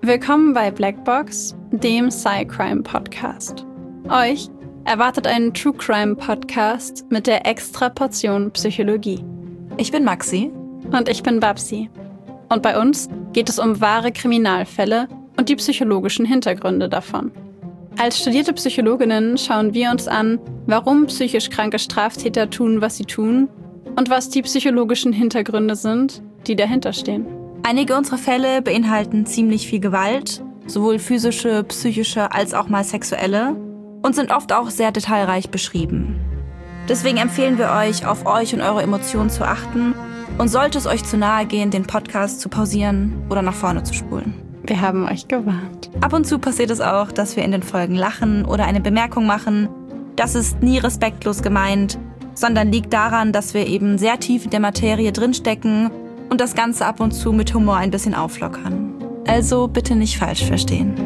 Willkommen bei Blackbox, dem Sci-Crime-Podcast. Euch erwartet ein True-Crime-Podcast mit der extra Portion Psychologie. Ich bin Maxi. Und ich bin Babsi. Und bei uns geht es um wahre Kriminalfälle und die psychologischen Hintergründe davon. Als studierte Psychologinnen schauen wir uns an, warum psychisch kranke Straftäter tun, was sie tun und was die psychologischen Hintergründe sind, die dahinter stehen. Einige unserer Fälle beinhalten ziemlich viel Gewalt, sowohl physische, psychische als auch mal sexuelle, und sind oft auch sehr detailreich beschrieben. Deswegen empfehlen wir euch, auf euch und eure Emotionen zu achten und sollte es euch zu nahe gehen, den Podcast zu pausieren oder nach vorne zu spulen. Wir haben euch gewarnt. Ab und zu passiert es auch, dass wir in den Folgen lachen oder eine Bemerkung machen. Das ist nie respektlos gemeint, sondern liegt daran, dass wir eben sehr tief in der Materie drinstecken und das Ganze ab und zu mit Humor ein bisschen auflockern. Also bitte nicht falsch verstehen.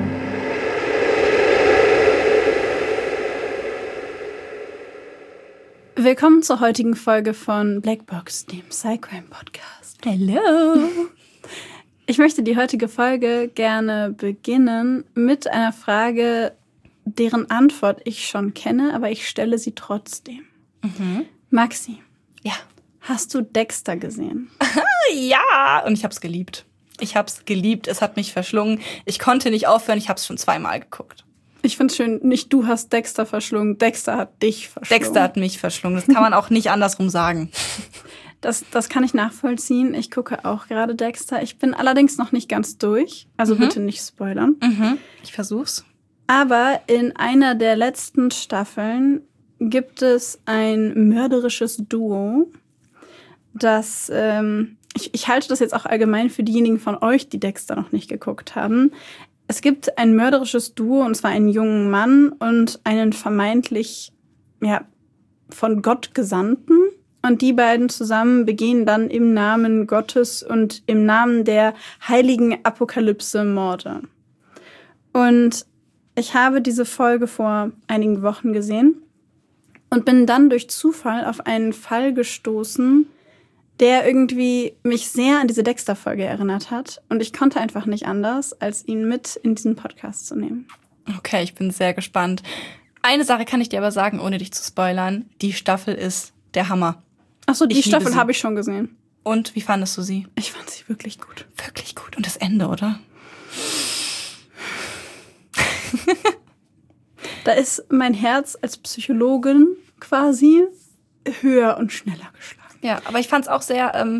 Willkommen zur heutigen Folge von Blackbox, dem Sci-Crime-Podcast. Hello! Ich möchte die heutige Folge gerne beginnen mit einer Frage, deren Antwort ich schon kenne, aber ich stelle sie trotzdem. Maxi. Ja. Hast du Dexter gesehen? Ja! Und ich hab's geliebt. Es hat mich verschlungen. Ich konnte nicht aufhören, ich hab's schon 2-mal geguckt. Ich find's schön, nicht du hast Dexter verschlungen, Dexter hat dich verschlungen. Dexter hat mich verschlungen. Das kann man auch nicht andersrum sagen. Das kann ich nachvollziehen. Ich gucke auch gerade Dexter. Ich bin allerdings noch nicht ganz durch. Also bitte nicht spoilern. Ich versuch's. Aber in einer der letzten Staffeln gibt es ein mörderisches Duo, das, ich halte das jetzt auch allgemein für diejenigen von euch, die Dexter noch nicht geguckt haben. Es gibt ein mörderisches Duo, und zwar einen jungen Mann und einen vermeintlich, von Gott Gesandten. Und die beiden zusammen begehen dann im Namen Gottes und im Namen der heiligen Apokalypse Morde. Und ich habe diese Folge vor einigen Wochen gesehen und bin dann durch Zufall auf einen Fall gestoßen, der irgendwie mich sehr an diese Dexter-Folge erinnert hat. Und ich konnte einfach nicht anders, als ihn mit in diesen Podcast zu nehmen. Okay, ich bin sehr gespannt. Eine Sache kann ich dir aber sagen, ohne dich zu spoilern. Die Staffel ist der Hammer. Ach so, die Staffel habe ich schon gesehen. Und wie fandest du sie? Ich fand sie wirklich gut. Wirklich gut. Und das Ende, oder? Da ist mein Herz als Psychologin quasi höher und schneller geschlagen. Ja, aber ich fand es auch sehr,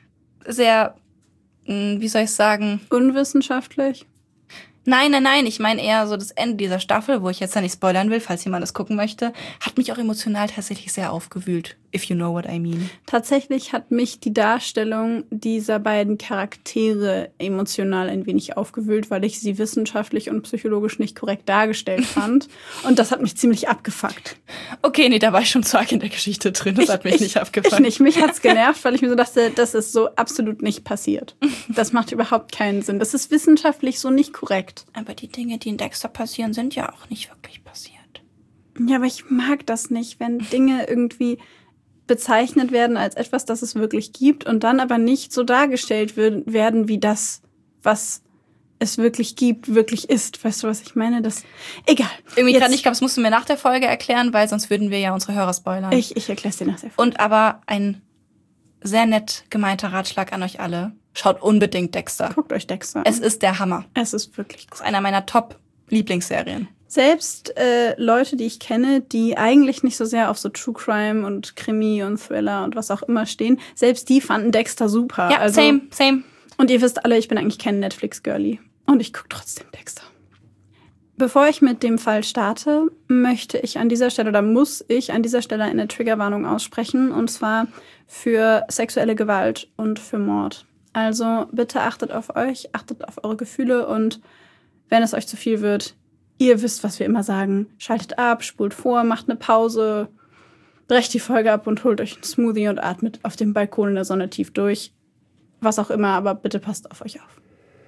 wie soll ich sagen? Unwissenschaftlich? Nein. Ich meine eher so das Ende dieser Staffel, wo ich jetzt ja nicht spoilern will, falls jemand das gucken möchte, hat mich auch emotional tatsächlich sehr aufgewühlt, if you know what I mean. Tatsächlich hat mich die Darstellung dieser beiden Charaktere emotional ein wenig aufgewühlt, weil ich sie wissenschaftlich und psychologisch nicht korrekt dargestellt fand. Und das hat mich ziemlich abgefuckt. Okay, nee, da war ich schon zu arg in der Geschichte drin. Das hat mich nicht abgefuckt. Ich nicht. Mich hat's genervt, weil ich mir so dachte, das ist so absolut nicht passiert. Das macht überhaupt keinen Sinn. Das ist wissenschaftlich so nicht korrekt. Aber die Dinge, die in Dexter passieren, sind ja auch nicht wirklich passiert. Ja, aber ich mag das nicht, wenn Dinge irgendwie bezeichnet werden als etwas, das es wirklich gibt und dann aber nicht so dargestellt werden, wie das, was es wirklich gibt, wirklich ist. Weißt du, was ich meine? Egal. Irgendwie gerade nicht, ich glaube, das musst du mir nach der Folge erklären, weil sonst würden wir ja unsere Hörer spoilern. Ich erkläre es dir nach der Folge. Und aber ein sehr nett gemeinter Ratschlag an euch alle. Schaut unbedingt Dexter. Guckt euch Dexter an. Es ist der Hammer. Es ist wirklich Das ist einer meiner Top-Lieblingsserien. Selbst Leute, die ich kenne, die eigentlich nicht so sehr auf so True Crime und Krimi und Thriller und was auch immer stehen, selbst die fanden Dexter super. Ja, also, same. Und ihr wisst alle, ich bin eigentlich kein Netflix-Girlie. Und ich gucke trotzdem Dexter. Bevor ich mit dem Fall starte, muss ich an dieser Stelle eine Triggerwarnung aussprechen. Und zwar für sexuelle Gewalt und für Mord. Also bitte achtet auf euch, achtet auf eure Gefühle und wenn es euch zu viel wird, ihr wisst, was wir immer sagen. Schaltet ab, spult vor, macht eine Pause, brecht die Folge ab und holt euch einen Smoothie und atmet auf dem Balkon in der Sonne tief durch. Was auch immer, aber bitte passt auf euch auf.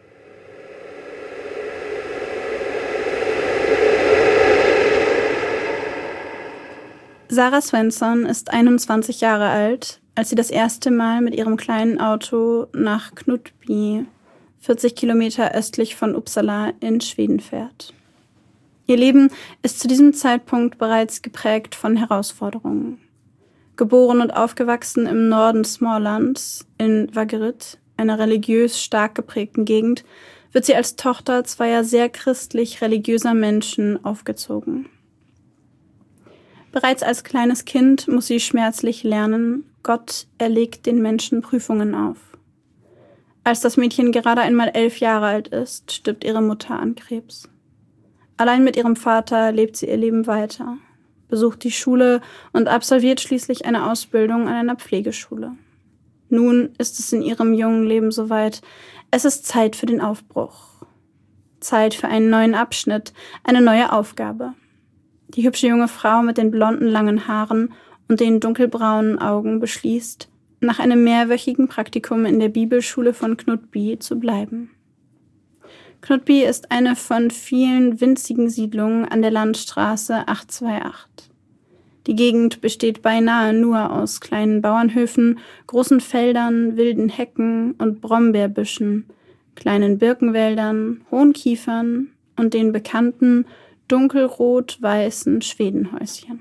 Sarah Svensson ist 21 Jahre alt, als sie das erste Mal mit ihrem kleinen Auto nach Knutby 40 Kilometer östlich von Uppsala in Schweden fährt. Ihr Leben ist zu diesem Zeitpunkt bereits geprägt von Herausforderungen. Geboren und aufgewachsen im Norden Smålands in Vaggeryd, einer religiös stark geprägten Gegend, wird sie als Tochter zweier sehr christlich-religiöser Menschen aufgezogen. Bereits als kleines Kind muss sie schmerzlich lernen, Gott erlegt den Menschen Prüfungen auf. Als das Mädchen gerade einmal 11 Jahre alt ist, stirbt ihre Mutter an Krebs. Allein mit ihrem Vater lebt sie ihr Leben weiter, besucht die Schule und absolviert schließlich eine Ausbildung an einer Pflegeschule. Nun ist es in ihrem jungen Leben soweit. Es ist Zeit für den Aufbruch. Zeit für einen neuen Abschnitt, eine neue Aufgabe. Die hübsche junge Frau mit den blonden langen Haaren und den dunkelbraunen Augen beschließt, nach einem mehrwöchigen Praktikum in der Bibelschule von Knutby zu bleiben. Knutby ist eine von vielen winzigen Siedlungen an der Landstraße 828. Die Gegend besteht beinahe nur aus kleinen Bauernhöfen, großen Feldern, wilden Hecken und Brombeerbüschen, kleinen Birkenwäldern, hohen Kiefern und den bekannten dunkelrot-weißen Schwedenhäuschen.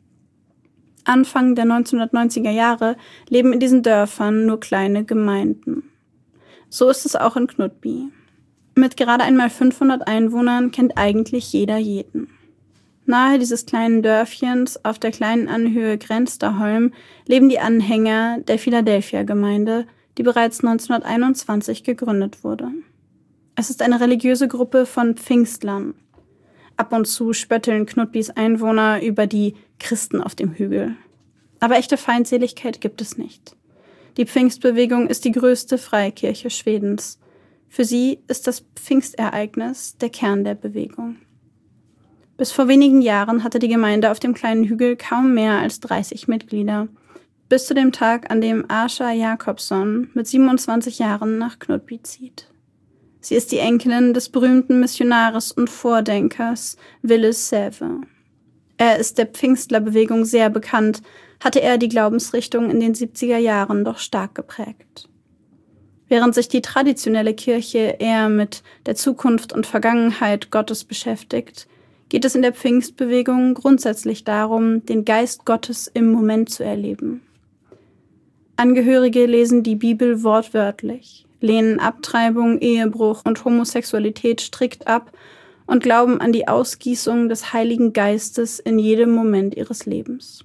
Anfang der 1990er Jahre leben in diesen Dörfern nur kleine Gemeinden. So ist es auch in Knutby. Mit gerade einmal 500 Einwohnern kennt eigentlich jeder jeden. Nahe dieses kleinen Dörfchens auf der kleinen Anhöhe Gränstaholm leben die Anhänger der Philadelphia-Gemeinde, die bereits 1921 gegründet wurde. Es ist eine religiöse Gruppe von Pfingstlern. Ab und zu spötteln Knutbys Einwohner über die Christen auf dem Hügel. Aber echte Feindseligkeit gibt es nicht. Die Pfingstbewegung ist die größte Freikirche Schwedens. Für sie ist das Pfingstereignis der Kern der Bewegung. Bis vor wenigen Jahren hatte die Gemeinde auf dem kleinen Hügel kaum mehr als 30 Mitglieder. Bis zu dem Tag, an dem Asha Jakobsson mit 27 Jahren nach Knutby zieht. Sie ist die Enkelin des berühmten Missionars und Vordenkers Willis Säve. Er ist der Pfingstlerbewegung sehr bekannt, hatte er die Glaubensrichtung in den 70er Jahren doch stark geprägt. Während sich die traditionelle Kirche eher mit der Zukunft und Vergangenheit Gottes beschäftigt, geht es in der Pfingstbewegung grundsätzlich darum, den Geist Gottes im Moment zu erleben. Angehörige lesen die Bibel wortwörtlich, lehnen Abtreibung, Ehebruch und Homosexualität strikt ab und glauben an die Ausgießung des Heiligen Geistes in jedem Moment ihres Lebens.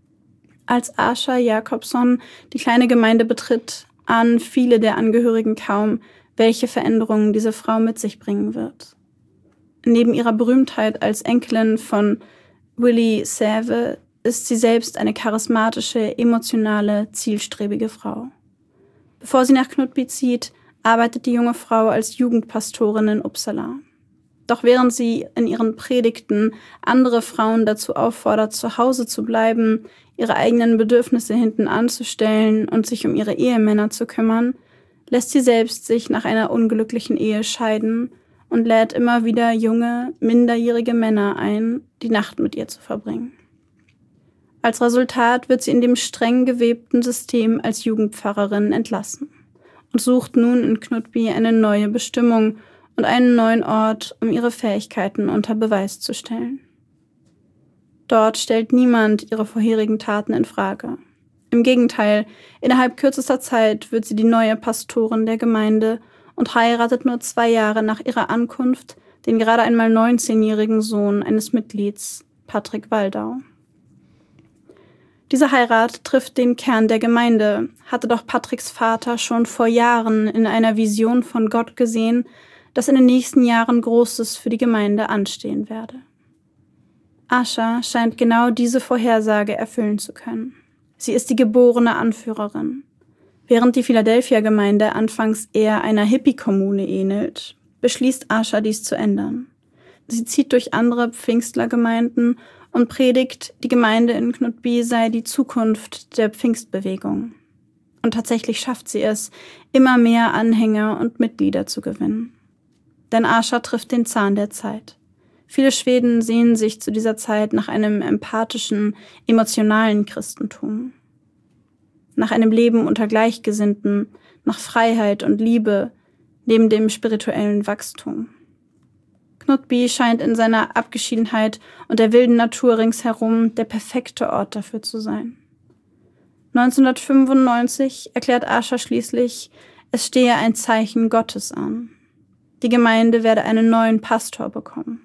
Als Asha Jakobsson die kleine Gemeinde betritt, ahnen viele der Angehörigen kaum, welche Veränderungen diese Frau mit sich bringen wird. Neben ihrer Berühmtheit als Enkelin von Willy Säve ist sie selbst eine charismatische, emotionale, zielstrebige Frau. Bevor sie nach Knutby zieht, arbeitet die junge Frau als Jugendpastorin in Uppsala. Doch während sie in ihren Predigten andere Frauen dazu auffordert, zu Hause zu bleiben, ihre eigenen Bedürfnisse hinten anzustellen und sich um ihre Ehemänner zu kümmern, lässt sie selbst sich nach einer unglücklichen Ehe scheiden und lädt immer wieder junge, minderjährige Männer ein, die Nacht mit ihr zu verbringen. Als Resultat wird sie in dem streng gewebten System als Jugendpfarrerin entlassen und sucht nun in Knutby eine neue Bestimmung und einen neuen Ort, um ihre Fähigkeiten unter Beweis zu stellen. Dort stellt niemand ihre vorherigen Taten in Frage. Im Gegenteil, innerhalb kürzester Zeit wird sie die neue Pastorin der Gemeinde und heiratet nur 2 Jahre nach ihrer Ankunft den gerade einmal 19-jährigen Sohn eines Mitglieds, Patrick Waldau. Diese Heirat trifft den Kern der Gemeinde, hatte doch Patricks Vater schon vor Jahren in einer Vision von Gott gesehen, dass in den nächsten Jahren Großes für die Gemeinde anstehen werde. Asha scheint genau diese Vorhersage erfüllen zu können. Sie ist die geborene Anführerin. Während die Philadelphia-Gemeinde anfangs eher einer Hippie-Kommune ähnelt, beschließt Asha dies zu ändern. Sie zieht durch andere Pfingstlergemeinden und predigt, die Gemeinde in Knutby sei die Zukunft der Pfingstbewegung. Und tatsächlich schafft sie es, immer mehr Anhänger und Mitglieder zu gewinnen. Denn Asha trifft den Zahn der Zeit. Viele Schweden sehnen sich zu dieser Zeit nach einem empathischen, emotionalen Christentum. Nach einem Leben unter Gleichgesinnten, nach Freiheit und Liebe, neben dem spirituellen Wachstum. Knutby scheint in seiner Abgeschiedenheit und der wilden Natur ringsherum der perfekte Ort dafür zu sein. 1995 erklärt Ascher schließlich, es stehe ein Zeichen Gottes an. Die Gemeinde werde einen neuen Pastor bekommen.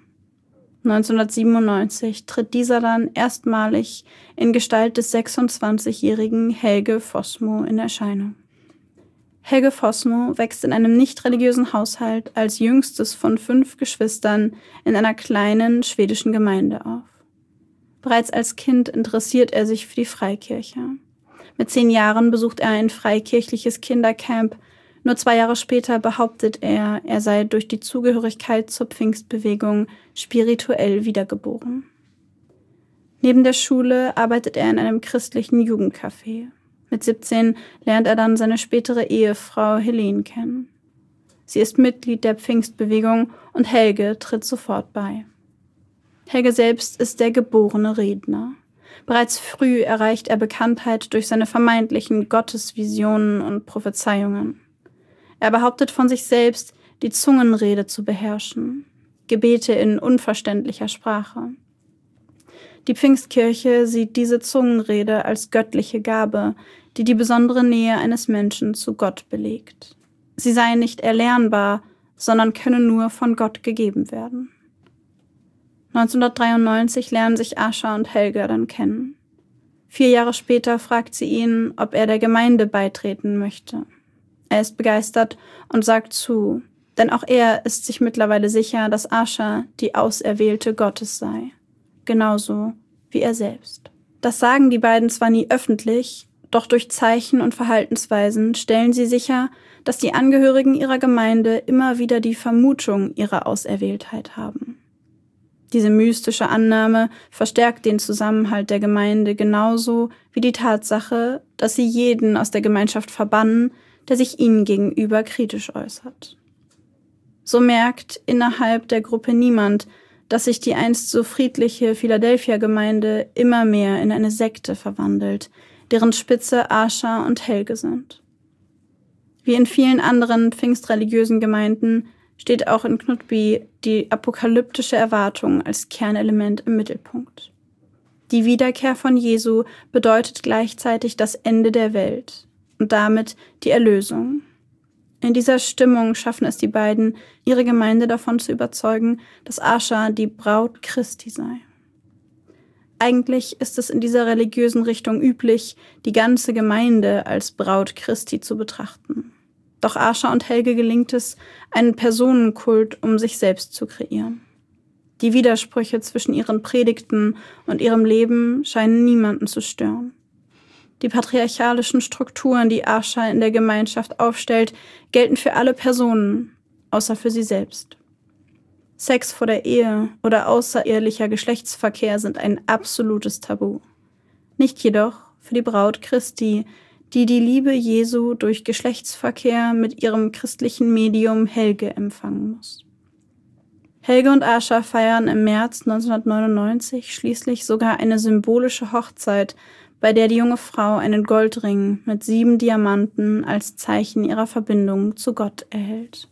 1997 tritt dieser dann erstmalig in Gestalt des 26-jährigen Helge Fossmo in Erscheinung. Helge Fossmo wächst in einem nicht religiösen Haushalt als jüngstes von 5 Geschwistern in einer kleinen schwedischen Gemeinde auf. Bereits als Kind interessiert er sich für die Freikirche. Mit 10 Jahren besucht er ein freikirchliches Kindercamp. Nur 2 Jahre später behauptet er, er sei durch die Zugehörigkeit zur Pfingstbewegung spirituell wiedergeboren. Neben der Schule arbeitet er in einem christlichen Jugendcafé. Mit 17 lernt er dann seine spätere Ehefrau Helene kennen. Sie ist Mitglied der Pfingstbewegung und Helge tritt sofort bei. Helge selbst ist der geborene Redner. Bereits früh erreicht er Bekanntheit durch seine vermeintlichen Gottesvisionen und Prophezeiungen. Er behauptet von sich selbst, die Zungenrede zu beherrschen, Gebete in unverständlicher Sprache. Die Pfingstkirche sieht diese Zungenrede als göttliche Gabe, die die besondere Nähe eines Menschen zu Gott belegt. Sie sei nicht erlernbar, sondern könne nur von Gott gegeben werden. 1993 lernen sich Ascher und Helge dann kennen. 4 Jahre später fragt sie ihn, ob er der Gemeinde beitreten möchte. Er ist begeistert und sagt zu, denn auch er ist sich mittlerweile sicher, dass Ascher die Auserwählte Gottes sei. Genauso wie er selbst. Das sagen die beiden zwar nie öffentlich, doch durch Zeichen und Verhaltensweisen stellen sie sicher, dass die Angehörigen ihrer Gemeinde immer wieder die Vermutung ihrer Auserwähltheit haben. Diese mystische Annahme verstärkt den Zusammenhalt der Gemeinde genauso wie die Tatsache, dass sie jeden aus der Gemeinschaft verbannen, der sich ihnen gegenüber kritisch äußert. So merkt innerhalb der Gruppe niemand, dass sich die einst so friedliche Philadelphia-Gemeinde immer mehr in eine Sekte verwandelt, deren Spitze Ascher und Helge sind. Wie in vielen anderen pfingstreligiösen Gemeinden steht auch in Knutby die apokalyptische Erwartung als Kernelement im Mittelpunkt. Die Wiederkehr von Jesu bedeutet gleichzeitig das Ende der Welt und damit die Erlösung. In dieser Stimmung schaffen es die beiden, ihre Gemeinde davon zu überzeugen, dass Ascher die Braut Christi sei. Eigentlich ist es in dieser religiösen Richtung üblich, die ganze Gemeinde als Braut Christi zu betrachten. Doch Ascher und Helge gelingt es, einen Personenkult um sich selbst zu kreieren. Die Widersprüche zwischen ihren Predigten und ihrem Leben scheinen niemanden zu stören. Die patriarchalischen Strukturen, die Ascher in der Gemeinschaft aufstellt, gelten für alle Personen, außer für sie selbst. Sex vor der Ehe oder außerehelicher Geschlechtsverkehr sind ein absolutes Tabu. Nicht jedoch für die Braut Christi, die die Liebe Jesu durch Geschlechtsverkehr mit ihrem christlichen Medium Helge empfangen muss. Helge und Ascher feiern im März 1999 schließlich sogar eine symbolische Hochzeit, bei der die junge Frau einen Goldring mit 7 Diamanten als Zeichen ihrer Verbindung zu Gott erhält.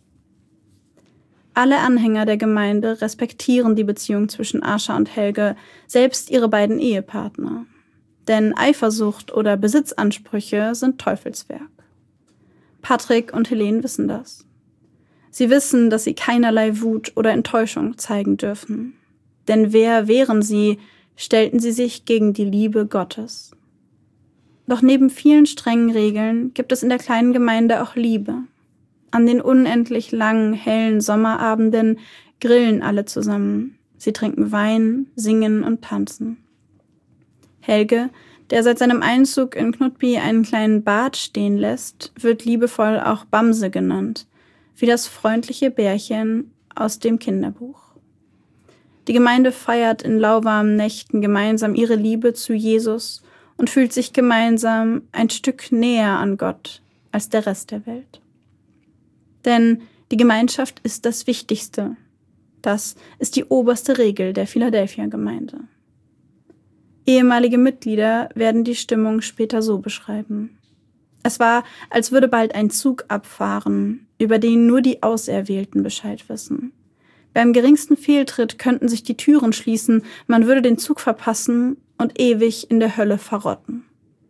Alle Anhänger der Gemeinde respektieren die Beziehung zwischen Ascher und Helge, selbst ihre beiden Ehepartner. Denn Eifersucht oder Besitzansprüche sind Teufelswerk. Patrick und Helene wissen das. Sie wissen, dass sie keinerlei Wut oder Enttäuschung zeigen dürfen. Denn wer wären sie, stellten sie sich gegen die Liebe Gottes. Doch neben vielen strengen Regeln gibt es in der kleinen Gemeinde auch Liebe. An den unendlich langen, hellen Sommerabenden grillen alle zusammen. Sie trinken Wein, singen und tanzen. Helge, der seit seinem Einzug in Knutby einen kleinen Bart stehen lässt, wird liebevoll auch Bamse genannt, wie das freundliche Bärchen aus dem Kinderbuch. Die Gemeinde feiert in lauwarmen Nächten gemeinsam ihre Liebe zu Jesus und fühlt sich gemeinsam ein Stück näher an Gott als der Rest der Welt. Denn die Gemeinschaft ist das Wichtigste. Das ist die oberste Regel der Philadelphia-Gemeinde. Ehemalige Mitglieder werden die Stimmung später so beschreiben. Es war, als würde bald ein Zug abfahren, über den nur die Auserwählten Bescheid wissen. Beim geringsten Fehltritt könnten sich die Türen schließen, man würde den Zug verpassen und ewig in der Hölle verrotten.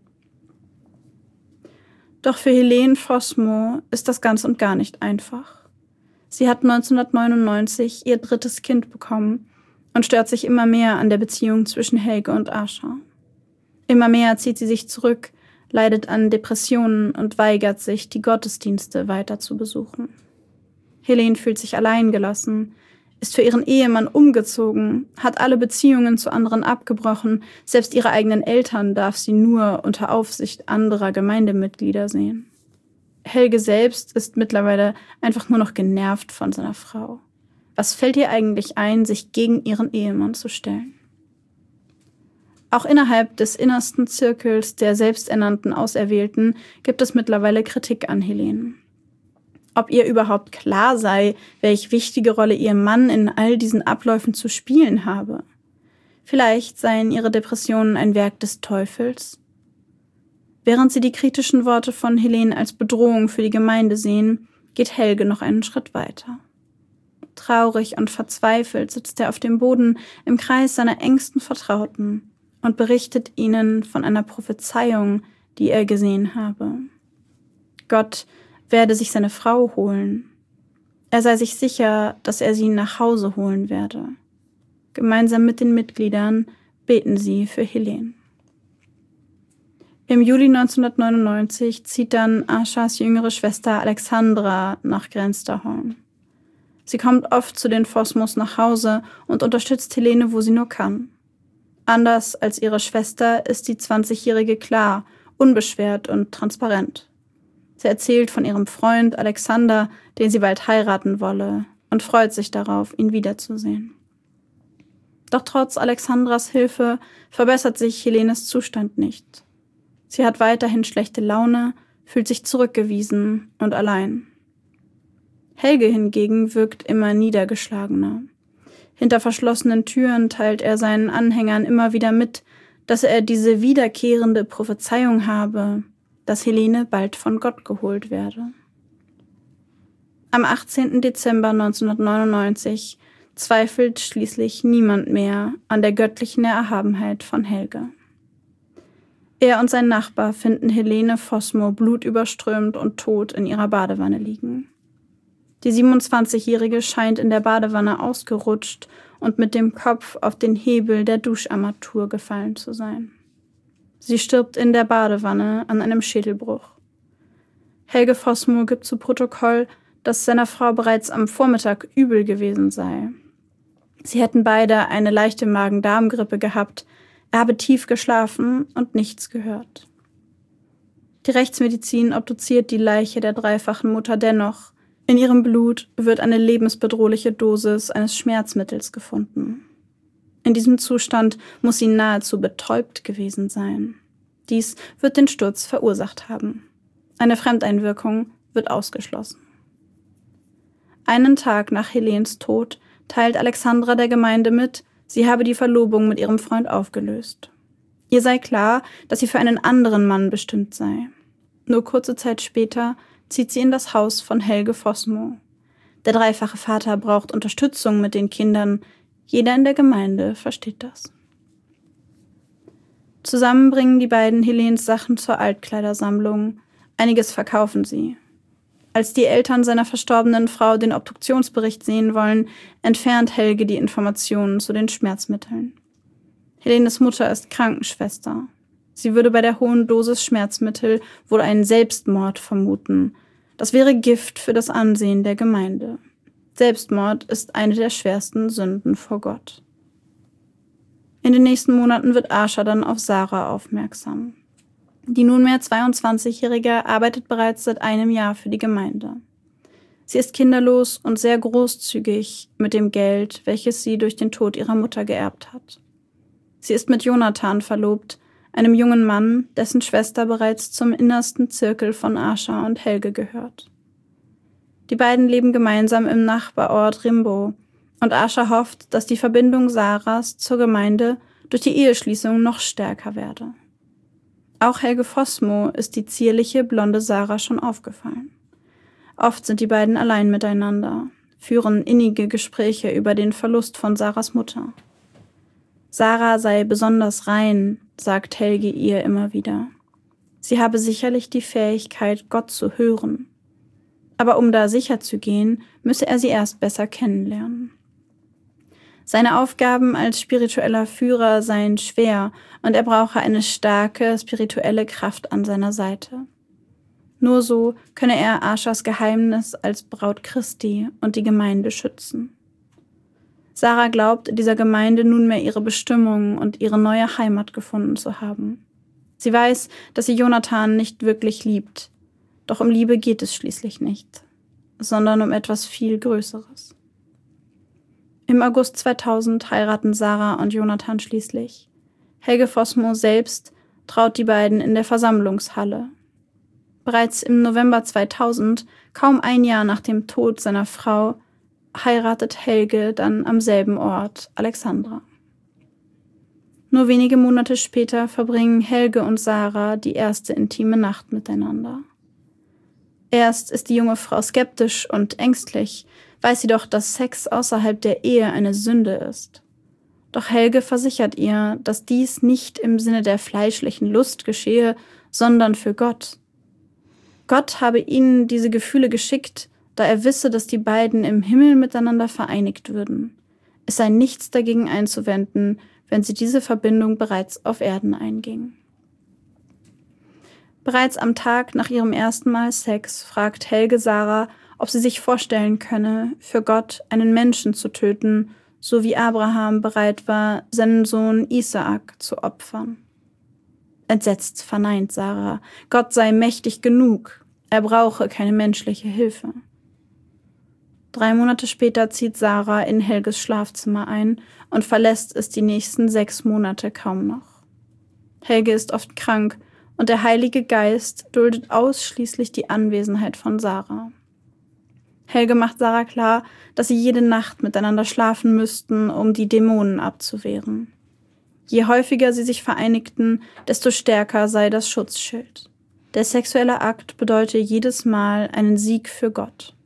Doch für Helene Fossmo ist das ganz und gar nicht einfach. Sie hat 1999 ihr 3. Kind bekommen und stört sich immer mehr an der Beziehung zwischen Helge und Ascha. Immer mehr zieht sie sich zurück, leidet an Depressionen und weigert sich, die Gottesdienste weiter zu besuchen. Helene fühlt sich alleingelassen, ist für ihren Ehemann umgezogen, hat alle Beziehungen zu anderen abgebrochen, selbst ihre eigenen Eltern darf sie nur unter Aufsicht anderer Gemeindemitglieder sehen. Helge selbst ist mittlerweile einfach nur noch genervt von seiner Frau. Was fällt ihr eigentlich ein, sich gegen ihren Ehemann zu stellen? Auch innerhalb des innersten Zirkels der selbsternannten Auserwählten gibt es mittlerweile Kritik an Helene. Ob ihr überhaupt klar sei, welch wichtige Rolle ihr Mann in all diesen Abläufen zu spielen habe. Vielleicht seien ihre Depressionen ein Werk des Teufels. Während sie die kritischen Worte von Helene als Bedrohung für die Gemeinde sehen, geht Helge noch einen Schritt weiter. Traurig und verzweifelt sitzt er auf dem Boden im Kreis seiner engsten Vertrauten und berichtet ihnen von einer Prophezeiung, die er gesehen habe. Gott werde sich seine Frau holen. Er sei sich sicher, dass er sie nach Hause holen werde. Gemeinsam mit den Mitgliedern beten sie für Helene. Im Juli 1999 zieht dann Aschas jüngere Schwester Alexandra nach Grenzterholm. Sie kommt oft zu den Fossmos nach Hause und unterstützt Helene, wo sie nur kann. Anders als ihre Schwester ist die 20-Jährige klar, unbeschwert und transparent. Sie erzählt von ihrem Freund Alexander, den sie bald heiraten wolle, und freut sich darauf, ihn wiederzusehen. Doch trotz Alexandras Hilfe verbessert sich Helenes Zustand nicht. Sie hat weiterhin schlechte Laune, fühlt sich zurückgewiesen und allein. Helge hingegen wirkt immer niedergeschlagener. Hinter verschlossenen Türen teilt er seinen Anhängern immer wieder mit, dass er diese wiederkehrende Prophezeiung habe, dass Helene bald von Gott geholt werde. Am 18. Dezember 1999 zweifelt schließlich niemand mehr an der göttlichen Erhabenheit von Helge. Er und sein Nachbar finden Helene Fossmo blutüberströmt und tot in ihrer Badewanne liegen. Die 27-Jährige scheint in der Badewanne ausgerutscht und mit dem Kopf auf den Hebel der Duscharmatur gefallen zu sein. Sie stirbt in der Badewanne an einem Schädelbruch. Helge Fossmo gibt zu Protokoll, dass seiner Frau bereits am Vormittag übel gewesen sei. Sie hätten beide eine leichte Magen-Darm-Grippe gehabt, er habe tief geschlafen und nichts gehört. Die Rechtsmedizin obduziert die Leiche der dreifachen Mutter dennoch. In ihrem Blut wird eine lebensbedrohliche Dosis eines Schmerzmittels gefunden. In diesem Zustand muss sie nahezu betäubt gewesen sein. Dies wird den Sturz verursacht haben. Eine Fremdeinwirkung wird ausgeschlossen. Einen Tag nach Helenes Tod teilt Alexandra der Gemeinde mit, sie habe die Verlobung mit ihrem Freund aufgelöst. Ihr sei klar, dass sie für einen anderen Mann bestimmt sei. Nur kurze Zeit später zieht sie in das Haus von Helge Fossmo. Der dreifache Vater braucht Unterstützung mit den Kindern. Jeder in der Gemeinde versteht das. Zusammen bringen die beiden Helenes Sachen zur Altkleidersammlung. Einiges verkaufen sie. Als die Eltern seiner verstorbenen Frau den Obduktionsbericht sehen wollen, entfernt Helge die Informationen zu den Schmerzmitteln. Helenes Mutter ist Krankenschwester. Sie würde bei der hohen Dosis Schmerzmittel wohl einen Selbstmord vermuten. Das wäre Gift für das Ansehen der Gemeinde. Selbstmord ist eine der schwersten Sünden vor Gott. In den nächsten Monaten wird Ascha dann auf Sarah aufmerksam. Die nunmehr 22-Jährige arbeitet bereits seit einem Jahr für die Gemeinde. Sie ist kinderlos und sehr großzügig mit dem Geld, welches sie durch den Tod ihrer Mutter geerbt hat. Sie ist mit Jonathan verlobt, einem jungen Mann, dessen Schwester bereits zum innersten Zirkel von Ascha und Helge gehört. Die beiden leben gemeinsam im Nachbarort Rimbo und Ascha hofft, dass die Verbindung Sarahs zur Gemeinde durch die Eheschließung noch stärker werde. Auch Helge Fossmo ist die zierliche, blonde Sarah schon aufgefallen. Oft sind die beiden allein miteinander, führen innige Gespräche über den Verlust von Sarahs Mutter. Sarah sei besonders rein, sagt Helge ihr immer wieder. Sie habe sicherlich die Fähigkeit, Gott zu hören. Aber um da sicher zu gehen, müsse er sie erst besser kennenlernen. Seine Aufgaben als spiritueller Führer seien schwer und er brauche eine starke spirituelle Kraft an seiner Seite. Nur so könne er Aschas Geheimnis als Braut Christi und die Gemeinde schützen. Sarah glaubt, in dieser Gemeinde nunmehr ihre Bestimmung und ihre neue Heimat gefunden zu haben. Sie weiß, dass sie Jonathan nicht wirklich liebt. Doch um Liebe geht es schließlich nicht, sondern um etwas viel Größeres. Im August 2000 heiraten Sarah und Jonathan schließlich. Helge Fossmo selbst traut die beiden in der Versammlungshalle. Bereits im November 2000, kaum ein Jahr nach dem Tod seiner Frau, heiratet Helge dann am selben Ort Alexandra. Nur wenige Monate später verbringen Helge und Sarah die erste intime Nacht miteinander. Erst ist die junge Frau skeptisch und ängstlich, weiß sie doch, dass Sex außerhalb der Ehe eine Sünde ist. Doch Helge versichert ihr, dass dies nicht im Sinne der fleischlichen Lust geschehe, sondern für Gott. Gott habe ihnen diese Gefühle geschickt, da er wisse, dass die beiden im Himmel miteinander vereinigt würden. Es sei nichts dagegen einzuwenden, wenn sie diese Verbindung bereits auf Erden einging. Bereits am Tag nach ihrem ersten Mal Sex fragt Helge Sarah, ob sie sich vorstellen könne, für Gott einen Menschen zu töten, so wie Abraham bereit war, seinen Sohn Isaak zu opfern. Entsetzt verneint Sarah, Gott sei mächtig genug, er brauche keine menschliche Hilfe. 3 Monate später zieht Sarah in Helges Schlafzimmer ein und verlässt es die nächsten 6 Monate kaum noch. Helge ist oft krank und der Heilige Geist duldet ausschließlich die Anwesenheit von Sarah. Helge macht Sarah klar, dass sie jede Nacht miteinander schlafen müssten, um die Dämonen abzuwehren. Je häufiger sie sich vereinigten, desto stärker sei das Schutzschild. Der sexuelle Akt bedeute jedes Mal einen Sieg für Gott.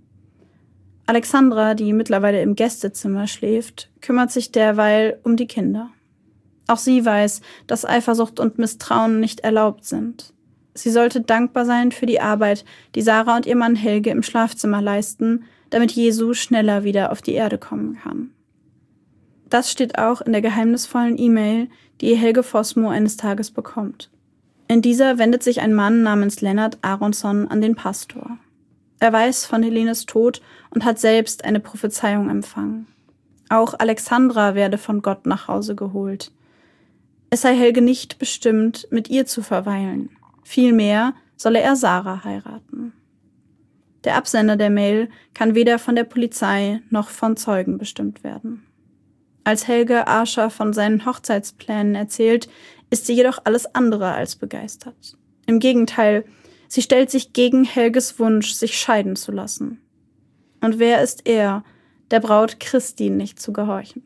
Alexandra, die mittlerweile im Gästezimmer schläft, kümmert sich derweil um die Kinder. Auch sie weiß, dass Eifersucht und Misstrauen nicht erlaubt sind. Sie sollte dankbar sein für die Arbeit, die Sarah und ihr Mann Helge im Schlafzimmer leisten, damit Jesus schneller wieder auf die Erde kommen kann. Das steht auch in der geheimnisvollen E-Mail, die Helge Fossmo eines Tages bekommt. In dieser wendet sich ein Mann namens Lennart Aronson an den Pastor. Er weiß von Helenes Tod und hat selbst eine Prophezeiung empfangen. Auch Alexandra werde von Gott nach Hause geholt. Es sei Helge nicht bestimmt, mit ihr zu verweilen. Vielmehr solle er Sarah heiraten. Der Absender der Mail kann weder von der Polizei noch von Zeugen bestimmt werden. Als Helge Ascha von seinen Hochzeitsplänen erzählt, ist sie jedoch alles andere als begeistert. Im Gegenteil, sie stellt sich gegen Helges Wunsch, sich scheiden zu lassen. Und wer ist er, der Braut Christi nicht zu gehorchen?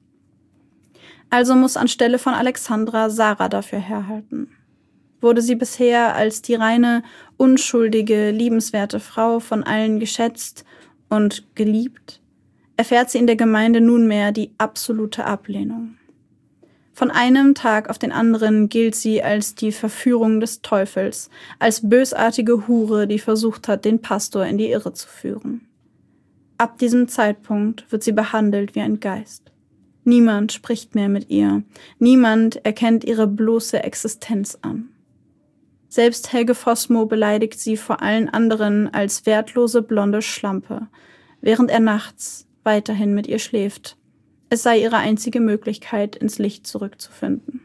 Also muss anstelle von Alexandra Sarah dafür herhalten. Wurde sie bisher als die reine, unschuldige, liebenswerte Frau von allen geschätzt und geliebt, erfährt sie in der Gemeinde nunmehr die absolute Ablehnung. Von einem Tag auf den anderen gilt sie als die Verführung des Teufels, als bösartige Hure, die versucht hat, den Pastor in die Irre zu führen. Ab diesem Zeitpunkt wird sie behandelt wie ein Geist. Niemand spricht mehr mit ihr, niemand erkennt ihre bloße Existenz an. Selbst Helge Fossmo beleidigt sie vor allen anderen als wertlose blonde Schlampe, während er nachts weiterhin mit ihr schläft. Es sei ihre einzige Möglichkeit, ins Licht zurückzufinden.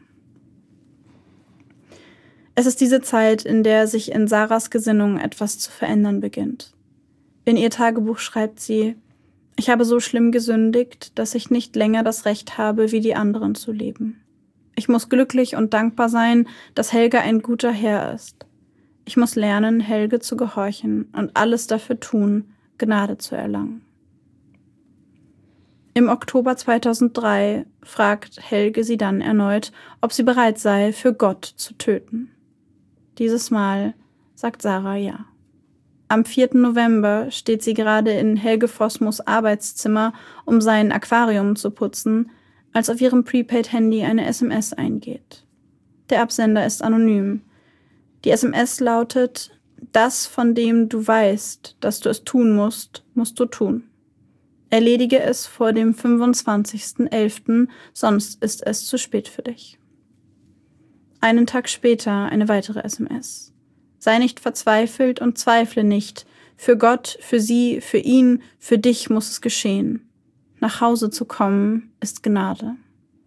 Es ist diese Zeit, in der sich in Sarahs Gesinnung etwas zu verändern beginnt. In ihr Tagebuch schreibt sie: Ich habe so schlimm gesündigt, dass ich nicht länger das Recht habe, wie die anderen zu leben. Ich muss glücklich und dankbar sein, dass Helge ein guter Herr ist. Ich muss lernen, Helge zu gehorchen und alles dafür tun, Gnade zu erlangen. Im Oktober 2003 fragt Helge sie dann erneut, ob sie bereit sei, für Gott zu töten. Dieses Mal sagt Sarah ja. Am 4. November steht sie gerade in Helge Fossmos Arbeitszimmer, um sein Aquarium zu putzen, als auf ihrem Prepaid-Handy eine SMS eingeht. Der Absender ist anonym. Die SMS lautet: Das, von dem du weißt, dass du es tun musst, musst du tun. Erledige es vor dem 25.11., sonst ist es zu spät für dich. Einen Tag später eine weitere SMS. Sei nicht verzweifelt und zweifle nicht. Für Gott, für sie, für ihn, für dich muss es geschehen. Nach Hause zu kommen, ist Gnade.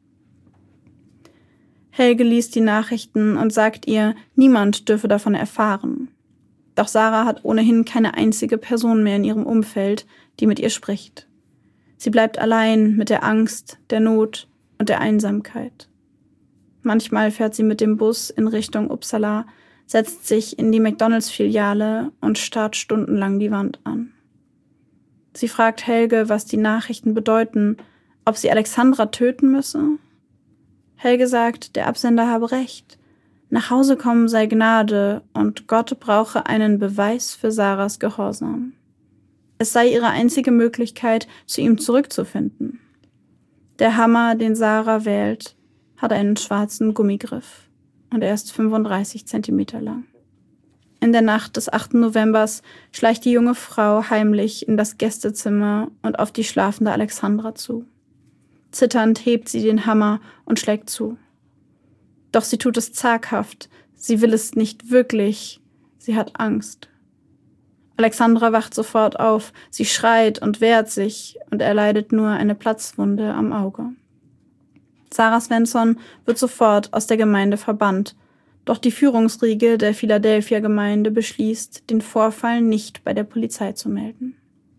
Helge liest die Nachrichten und sagt ihr, niemand dürfe davon erfahren. Doch Sarah hat ohnehin keine einzige Person mehr in ihrem Umfeld, die mit ihr spricht. Sie bleibt allein mit der Angst, der Not und der Einsamkeit. Manchmal fährt sie mit dem Bus in Richtung Uppsala, setzt sich in die McDonalds-Filiale und starrt stundenlang die Wand an. Sie fragt Helge, was die Nachrichten bedeuten, ob sie Alexandra töten müsse. Helge sagt, der Absender habe recht. Nach Hause kommen sei Gnade und Gott brauche einen Beweis für Sarahs Gehorsam. Es sei ihre einzige Möglichkeit, zu ihm zurückzufinden. Der Hammer, den Sarah wählt, hat einen schwarzen Gummigriff und er ist 35 Zentimeter lang. In der Nacht des 8. Novembers schleicht die junge Frau heimlich in das Gästezimmer und auf die schlafende Alexandra zu. Zitternd hebt sie den Hammer und schlägt zu. Doch sie tut es zaghaft, sie will es nicht wirklich, sie hat Angst. Alexandra wacht sofort auf, sie schreit und wehrt sich und erleidet nur eine Platzwunde am Auge. Sarah Svensson wird sofort aus der Gemeinde verbannt, doch die Führungsriege der Philadelphia-Gemeinde beschließt, den Vorfall nicht bei der Polizei zu melden.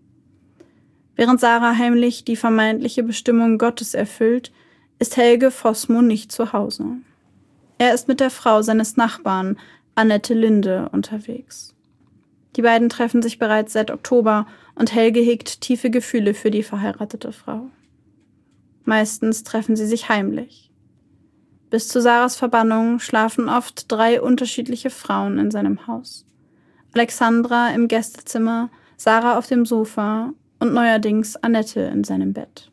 Während Sarah heimlich die vermeintliche Bestimmung Gottes erfüllt, ist Helge Fossmo nicht zu Hause. Er ist mit der Frau seines Nachbarn, Annette Linde, unterwegs. Die beiden treffen sich bereits seit Oktober und Helge hegt tiefe Gefühle für die verheiratete Frau. Meistens treffen sie sich heimlich. Bis zu Sarahs Verbannung schlafen oft 3 unterschiedliche Frauen in seinem Haus. Alexandra im Gästezimmer, Sarah auf dem Sofa und neuerdings Annette in seinem Bett.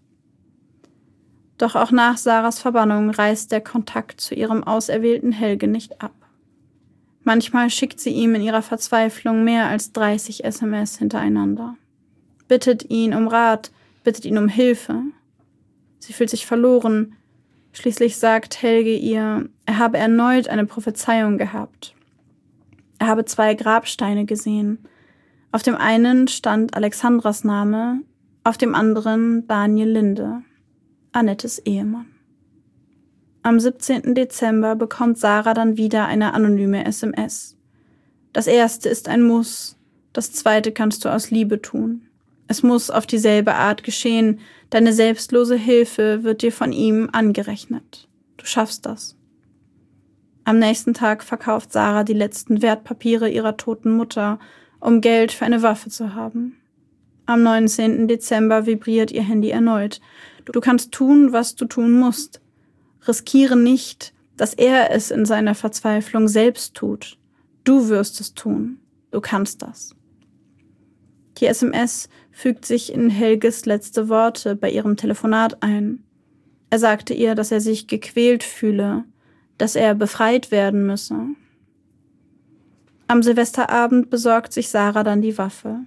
Doch auch nach Sarahs Verbannung reißt der Kontakt zu ihrem auserwählten Helge nicht ab. Manchmal schickt sie ihm in ihrer Verzweiflung mehr als 30 SMS hintereinander. Bittet ihn um Rat, bittet ihn um Hilfe. Sie fühlt sich verloren. Schließlich sagt Helge ihr, er habe erneut eine Prophezeiung gehabt. Er habe 2 Grabsteine gesehen. Auf dem einen stand Alexandras Name, auf dem anderen Daniel Linde, Annettes Ehemann. Am 17. Dezember bekommt Sarah dann wieder eine anonyme SMS. Das erste ist ein Muss, das zweite kannst du aus Liebe tun. Es muss auf dieselbe Art geschehen, deine selbstlose Hilfe wird dir von ihm angerechnet. Du schaffst das. Am nächsten Tag verkauft Sarah die letzten Wertpapiere ihrer toten Mutter, um Geld für eine Waffe zu haben. Am 19. Dezember vibriert ihr Handy erneut. Du kannst tun, was du tun musst. Riskiere nicht, dass er es in seiner Verzweiflung selbst tut. Du wirst es tun. Du kannst das. Die SMS fügt sich in Helges letzte Worte bei ihrem Telefonat ein. Er sagte ihr, dass er sich gequält fühle, dass er befreit werden müsse. Am Silvesterabend besorgt sich Sarah dann die Waffe.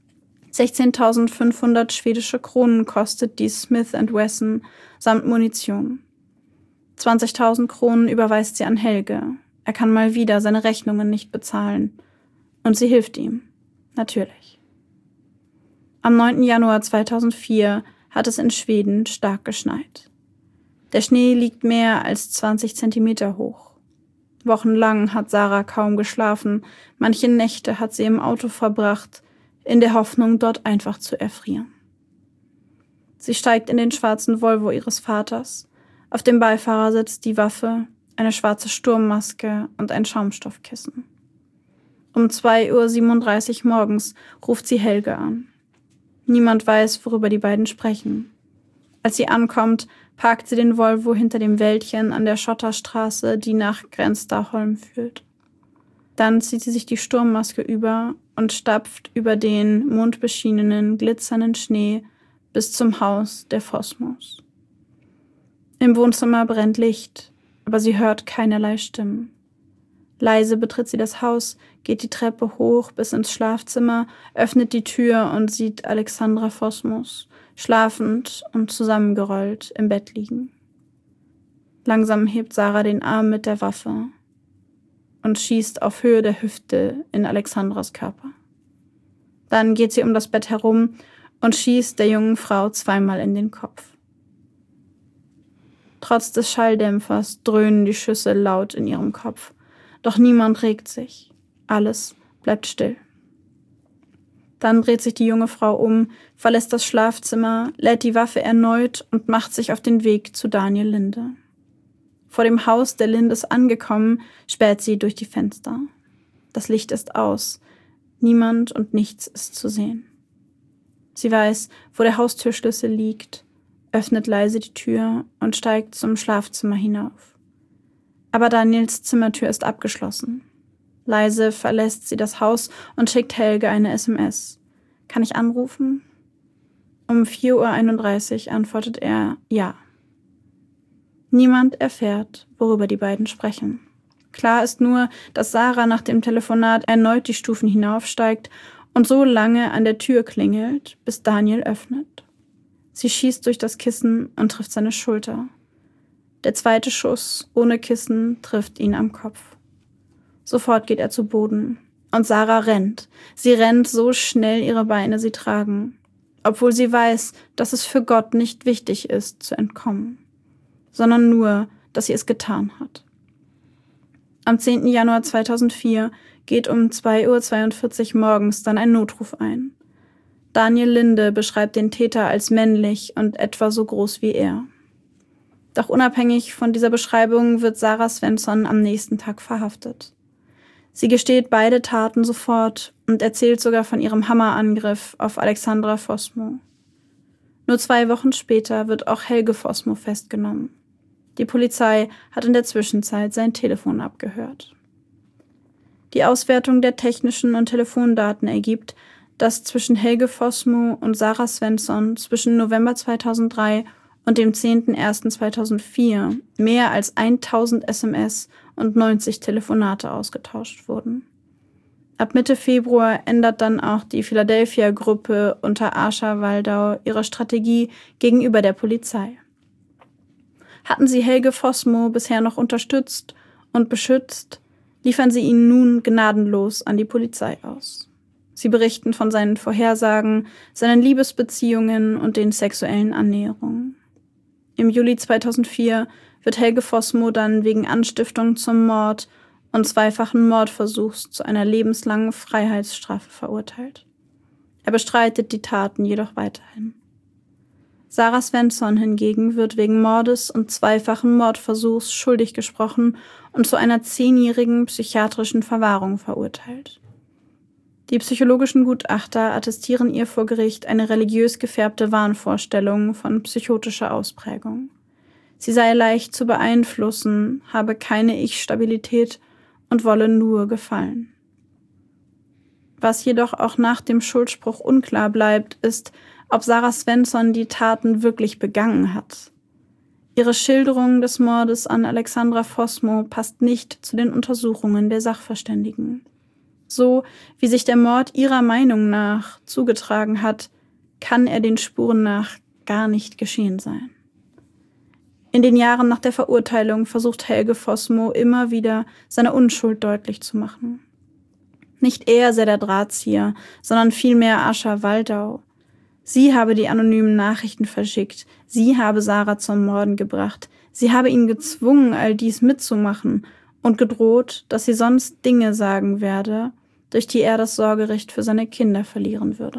16.500 schwedische Kronen kostet die Smith & Wesson samt Munition. 20.000 Kronen überweist sie an Helge. Er kann mal wieder seine Rechnungen nicht bezahlen. Und sie hilft ihm. Natürlich. Am 9. Januar 2004 hat es in Schweden stark geschneit. Der Schnee liegt mehr als 20 Zentimeter hoch. Wochenlang hat Sarah kaum geschlafen. Manche Nächte hat sie im Auto verbracht, in der Hoffnung, dort einfach zu erfrieren. Sie steigt in den schwarzen Volvo ihres Vaters. Auf dem Beifahrersitz die Waffe, eine schwarze Sturmmaske und ein Schaumstoffkissen. Um 2:37 Uhr morgens ruft sie Helge an. Niemand weiß, worüber die beiden sprechen. Als sie ankommt, parkt sie den Volvo hinter dem Wäldchen an der Schotterstraße, die nach Grenzdarholm führt. Dann zieht sie sich die Sturmmaske über und stapft über den mondbeschienenen, glitzernden Schnee bis zum Haus der Fossmos. Im Wohnzimmer brennt Licht, aber sie hört keinerlei Stimmen. Leise betritt sie das Haus, geht die Treppe hoch bis ins Schlafzimmer, öffnet die Tür und sieht Alexandra Fossmos, schlafend und zusammengerollt im Bett liegen. Langsam hebt Sarah den Arm mit der Waffe und schießt auf Höhe der Hüfte in Alexandras Körper. Dann geht sie um das Bett herum und schießt der jungen Frau zweimal in den Kopf. Trotz des Schalldämpfers dröhnen die Schüsse laut in ihrem Kopf. Doch niemand regt sich. Alles bleibt still. Dann dreht sich die junge Frau um, verlässt das Schlafzimmer, lädt die Waffe erneut und macht sich auf den Weg zu Daniel Linde. Vor dem Haus der Lindes angekommen, späht sie durch die Fenster. Das Licht ist aus. Niemand und nichts ist zu sehen. Sie weiß, wo der Haustürschlüssel liegt, öffnet leise die Tür und steigt zum Schlafzimmer hinauf. Aber Daniels Zimmertür ist abgeschlossen. Leise verlässt sie das Haus und schickt Helge eine SMS. Kann ich anrufen? Um 4:31 Uhr antwortet er ja. Niemand erfährt, worüber die beiden sprechen. Klar ist nur, dass Sarah nach dem Telefonat erneut die Stufen hinaufsteigt und so lange an der Tür klingelt, bis Daniel öffnet. Sie schießt durch das Kissen und trifft seine Schulter. Der zweite Schuss ohne Kissen trifft ihn am Kopf. Sofort geht er zu Boden. Und Sarah rennt. Sie rennt so schnell ihre Beine sie tragen. Obwohl sie weiß, dass es für Gott nicht wichtig ist, zu entkommen. Sondern nur, dass sie es getan hat. Am 10. Januar 2004 geht um 2:42 Uhr morgens dann ein Notruf ein. Daniel Linde beschreibt den Täter als männlich und etwa so groß wie er. Doch unabhängig von dieser Beschreibung wird Sarah Svensson am nächsten Tag verhaftet. Sie gesteht beide Taten sofort und erzählt sogar von ihrem Hammerangriff auf Alexandra Fossmo. Nur 2 Wochen später wird auch Helge Fossmo festgenommen. Die Polizei hat in der Zwischenzeit sein Telefon abgehört. Die Auswertung der technischen und Telefondaten ergibt, dass zwischen Helge Fossmo und Sarah Svensson zwischen November 2003 und dem 10.01.2004 mehr als 1000 SMS und 90 Telefonate ausgetauscht wurden. Ab Mitte Februar ändert dann auch die Philadelphia-Gruppe unter Arscha Waldau ihre Strategie gegenüber der Polizei. Hatten sie Helge Fossmo bisher noch unterstützt und beschützt, liefern sie ihn nun gnadenlos an die Polizei aus. Sie berichten von seinen Vorhersagen, seinen Liebesbeziehungen und den sexuellen Annäherungen. Im Juli 2004 wird Helge Fossmo dann wegen Anstiftung zum Mord und 2-fachen Mordversuchs zu einer lebenslangen Freiheitsstrafe verurteilt. Er bestreitet die Taten jedoch weiterhin. Sarah Svensson hingegen wird wegen Mordes und 2-fachen Mordversuchs schuldig gesprochen und zu einer 10-jährigen psychiatrischen Verwahrung verurteilt. Die psychologischen Gutachter attestieren ihr vor Gericht eine religiös gefärbte Wahnvorstellung von psychotischer Ausprägung. Sie sei leicht zu beeinflussen, habe keine Ich-Stabilität und wolle nur gefallen. Was jedoch auch nach dem Schuldspruch unklar bleibt, ist, ob Sarah Svensson die Taten wirklich begangen hat. Ihre Schilderung des Mordes an Alexandra Fossmo passt nicht zu den Untersuchungen der Sachverständigen. So wie sich der Mord ihrer Meinung nach zugetragen hat, kann er den Spuren nach gar nicht geschehen sein. In den Jahren nach der Verurteilung versucht Helge Fossmo immer wieder, seine Unschuld deutlich zu machen. Nicht er sei der Drahtzieher, sondern vielmehr Arscha Waldau. Sie habe die anonymen Nachrichten verschickt, sie habe Sarah zum Morden gebracht, sie habe ihn gezwungen, all dies mitzumachen und gedroht, dass sie sonst Dinge sagen werde, durch die er das Sorgerecht für seine Kinder verlieren würde.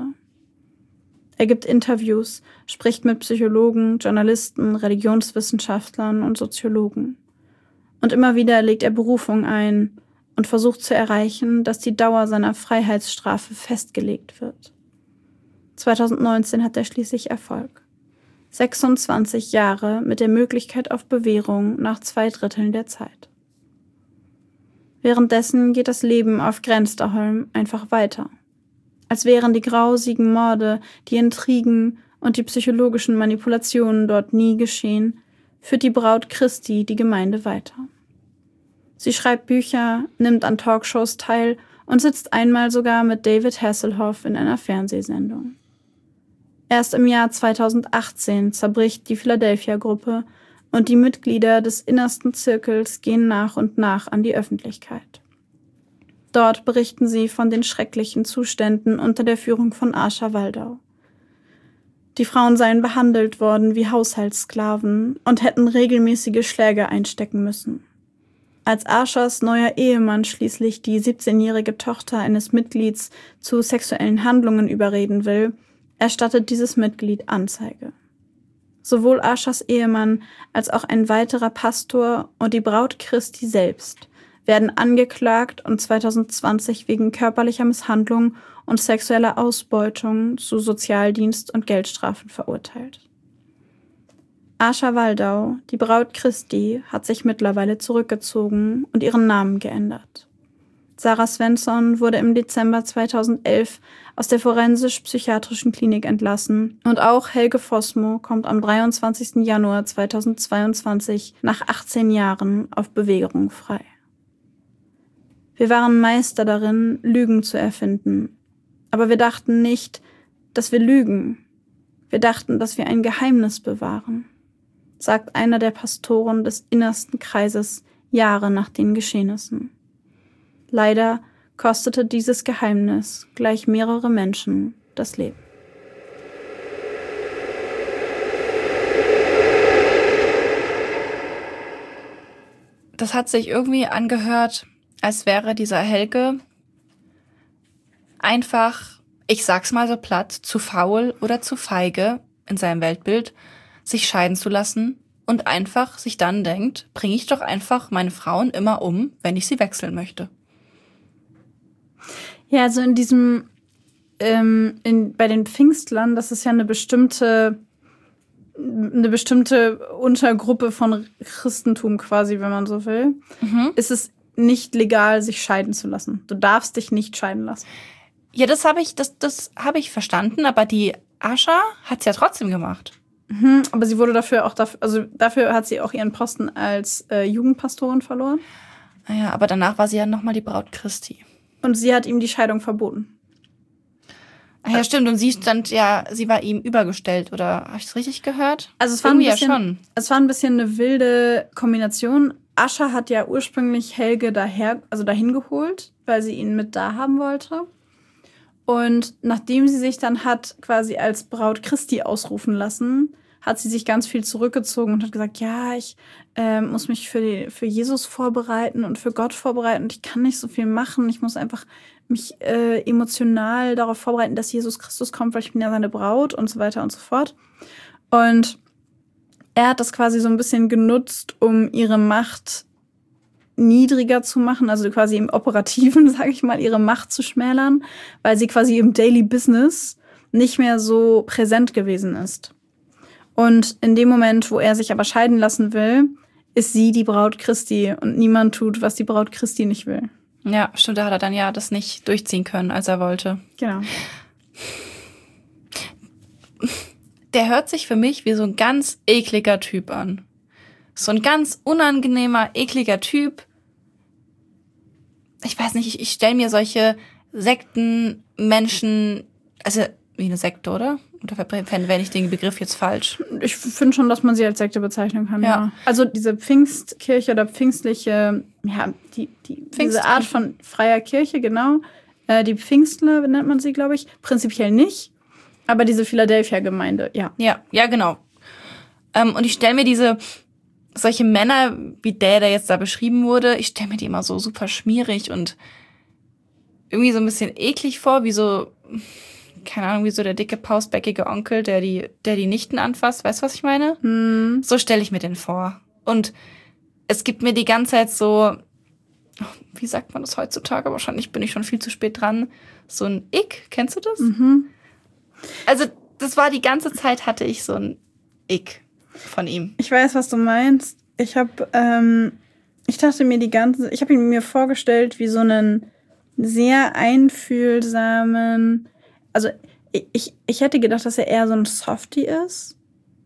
Er gibt Interviews, spricht mit Psychologen, Journalisten, Religionswissenschaftlern und Soziologen. Und immer wieder legt er Berufung ein und versucht zu erreichen, dass die Dauer seiner Freiheitsstrafe festgelegt wird. 2019 hat er schließlich Erfolg. 26 Jahre mit der Möglichkeit auf Bewährung nach 2/3 der Zeit. Währenddessen geht das Leben auf Grenzderholm einfach weiter. Als wären die grausigen Morde, die Intrigen und die psychologischen Manipulationen dort nie geschehen, führt die Braut Christi die Gemeinde weiter. Sie schreibt Bücher, nimmt an Talkshows teil und sitzt einmal sogar mit David Hasselhoff in einer Fernsehsendung. Erst im Jahr 2018 zerbricht die Philadelphia-Gruppe und die Mitglieder des innersten Zirkels gehen nach und nach an die Öffentlichkeit. Dort berichten sie von den schrecklichen Zuständen unter der Führung von Asha Waldau. Die Frauen seien behandelt worden wie Haushaltssklaven und hätten regelmäßige Schläge einstecken müssen. Als Ashas neuer Ehemann schließlich die 17-jährige Tochter eines Mitglieds zu sexuellen Handlungen überreden will, erstattet dieses Mitglied Anzeige. Sowohl Ashas Ehemann als auch ein weiterer Pastor und die Braut Christi selbst werden angeklagt und 2020 wegen körperlicher Misshandlung und sexueller Ausbeutung zu Sozialdienst und Geldstrafen verurteilt. Asha Waldau, die Braut Christi, hat sich mittlerweile zurückgezogen und ihren Namen geändert. Sarah Svensson wurde im Dezember 2011 aus der forensisch-psychiatrischen Klinik entlassen und auch Helge Fossmo kommt am 23. Januar 2022 nach 18 Jahren auf Bewährung frei. Wir waren Meister darin, Lügen zu erfinden. Aber wir dachten nicht, dass wir lügen. Wir dachten, dass wir ein Geheimnis bewahren, sagt einer der Pastoren des innersten Kreises Jahre nach den Geschehnissen. Leider kostete dieses Geheimnis gleich mehrere Menschen das Leben. Das hat sich irgendwie angehört, als wäre dieser Helge einfach, ich sag's mal so platt, zu faul oder zu feige in seinem Weltbild, sich scheiden zu lassen und einfach sich dann denkt, bringe ich doch einfach meine Frauen immer um, wenn ich sie wechseln möchte. Ja, also in diesem, bei den Pfingstlern, das ist ja eine bestimmte Untergruppe von Christentum quasi, wenn man so will, ist es nicht legal, sich scheiden zu lassen. Du darfst dich nicht scheiden lassen. Ja, das habe ich verstanden, aber die Asha hat's ja trotzdem gemacht. Aber sie wurde dafür hat sie auch ihren Posten als Jugendpastorin verloren. Ja, aber danach war sie ja nochmal die Braut Christi. Und sie hat ihm die Scheidung verboten. Ach ja, stimmt. Und sie war ihm übergestellt, oder habe ich es richtig gehört? Also es war ein bisschen eine wilde Kombination. Asha hat ja ursprünglich Helge dahin geholt, weil sie ihn mit da haben wollte. Und nachdem sie sich dann hat quasi als Braut Christi ausrufen lassen, hat sie sich ganz viel zurückgezogen und hat gesagt, ja, ich muss mich für Jesus vorbereiten und für Gott vorbereiten und ich kann nicht so viel machen. Ich muss einfach mich emotional darauf vorbereiten, dass Jesus Christus kommt, weil ich bin ja seine Braut und so weiter und so fort. Und er hat das quasi so ein bisschen genutzt, um ihre Macht niedriger zu machen, also quasi im Operativen, sage ich mal, ihre Macht zu schmälern, weil sie quasi im Daily Business nicht mehr so präsent gewesen ist. Und in dem Moment, wo er sich aber scheiden lassen will, ist sie die Braut Christi und niemand tut, was die Braut Christi nicht will. Ja, stimmt, da hat er dann ja das nicht durchziehen können, als er wollte. Genau. Der hört sich für mich wie so ein ganz ekliger Typ an. So ein ganz unangenehmer, ekliger Typ. Ich weiß nicht, ich stelle mir solche Sektenmenschen, also wie eine Sekte, oder? Oder verwende ich den Begriff jetzt falsch? Ich finde schon, dass man sie als Sekte bezeichnen kann, ja. Also diese Pfingstkirche oder pfingstliche, ja, diese Art von freier Kirche, genau. Die Pfingstler nennt man sie, glaube ich. Prinzipiell nicht. Aber diese Philadelphia-Gemeinde, ja. Ja, genau. Und ich stelle mir solche Männer, wie der jetzt da beschrieben wurde, ich stelle mir die immer so super schmierig und irgendwie so ein bisschen eklig vor, wie so, keine Ahnung, wie so der dicke, pausbäckige Onkel, der die Nichten anfasst. Weißt du, was ich meine? So stelle ich mir den vor. Und es gibt mir die ganze Zeit so, wie sagt man das heutzutage? Wahrscheinlich bin ich schon viel zu spät dran. So ein Ick, kennst du das? Also das war die ganze Zeit, hatte ich so ein ich von ihm. Ich weiß, was du meinst. Ich dachte mir ich habe ihn mir vorgestellt wie so einen sehr einfühlsamen, also ich hätte gedacht, dass er eher so ein Softie ist,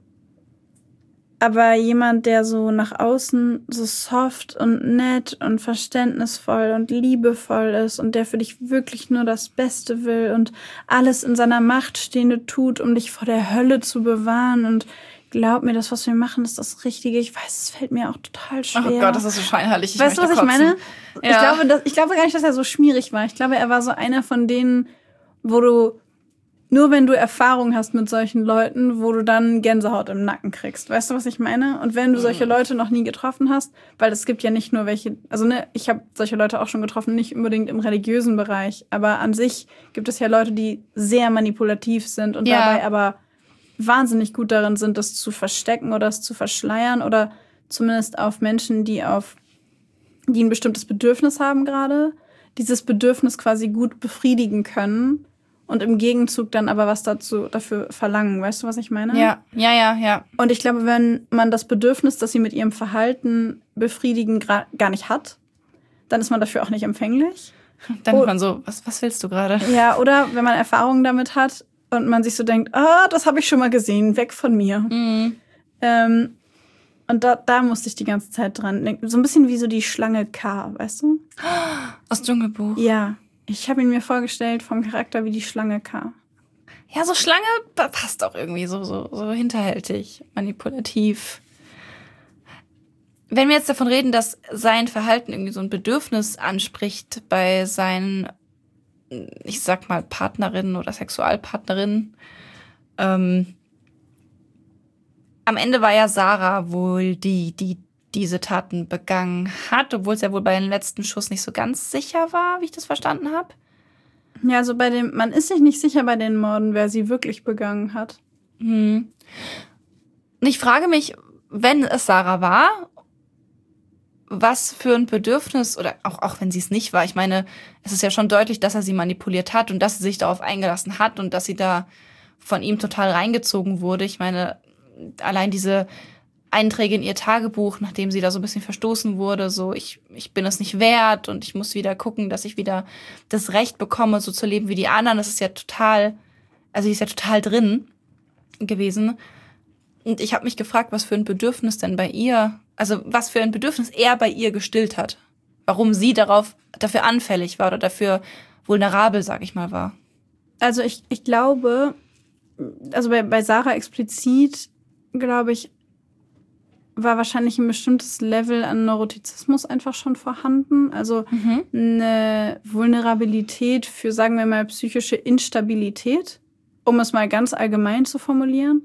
aber jemand, der so nach außen so soft und nett und verständnisvoll und liebevoll ist und der für dich wirklich nur das Beste will und alles in seiner Macht Stehende tut, um dich vor der Hölle zu bewahren. Und glaub mir, das, was wir machen, ist das Richtige. Ich weiß, es fällt mir auch total schwer. Oh Gott, das ist so scheinheilig. Weißt du, was ich meine? Ja. Ich glaube gar nicht, dass er so schmierig war. Ich glaube, er war so einer von denen, wo du, nur wenn du Erfahrung hast mit solchen Leuten, wo du dann Gänsehaut im Nacken kriegst. Weißt du, was ich meine? Und wenn du solche Leute noch nie getroffen hast, weil es gibt ja nicht nur welche, also ne, ich habe solche Leute auch schon getroffen, nicht unbedingt im religiösen Bereich, aber an sich gibt es ja Leute, die sehr manipulativ sind und dabei aber wahnsinnig gut darin sind, das zu verstecken oder es zu verschleiern oder zumindest auf Menschen, die ein bestimmtes Bedürfnis haben gerade, dieses Bedürfnis quasi gut befriedigen können und im Gegenzug dann aber was dafür verlangen. Weißt du, was ich meine? Ja. Und ich glaube, wenn man das Bedürfnis, das sie mit ihrem Verhalten befriedigen, gar nicht hat, dann ist man dafür auch nicht empfänglich. Dann ist man so, was willst du gerade? Ja, oder wenn man Erfahrungen damit hat und man sich so denkt, das habe ich schon mal gesehen, weg von mir. Mhm. Und da musste ich die ganze Zeit dran denken. So ein bisschen wie so die Schlange K, weißt du? Aus Dschungelbuch. Ja, ich habe ihn mir vorgestellt vom Charakter wie die Schlange K. Ja, so Schlange passt auch irgendwie so hinterhältig, manipulativ. Wenn wir jetzt davon reden, dass sein Verhalten irgendwie so ein Bedürfnis anspricht bei seinen, ich sag mal, Partnerinnen oder Sexualpartnerinnen, am Ende war ja Sarah wohl die diese Taten begangen hat, obwohl es ja wohl bei dem letzten Schuss nicht so ganz sicher war, wie ich das verstanden habe. Ja, also man ist sich nicht sicher bei den Morden, wer sie wirklich begangen hat. Und ich frage mich, wenn es Sarah war, was für ein Bedürfnis, oder auch wenn sie es nicht war, ich meine, es ist ja schon deutlich, dass er sie manipuliert hat und dass sie sich darauf eingelassen hat und dass sie da von ihm total reingezogen wurde. Ich meine, allein diese Einträge in ihr Tagebuch, nachdem sie da so ein bisschen verstoßen wurde, so ich bin es nicht wert und ich muss wieder gucken, dass ich wieder das Recht bekomme, so zu leben wie die anderen. Das ist ja total, also die ist ja total drin gewesen. Und ich habe mich gefragt, was für ein Bedürfnis denn bei ihr, also was für ein Bedürfnis er bei ihr gestillt hat. Warum sie dafür anfällig war oder dafür vulnerabel, sag ich mal, war. Also ich glaube, also bei Sarah explizit, glaube ich, war wahrscheinlich ein bestimmtes Level an Neurotizismus einfach schon vorhanden. Also eine Vulnerabilität für, sagen wir mal, psychische Instabilität, um es mal ganz allgemein zu formulieren.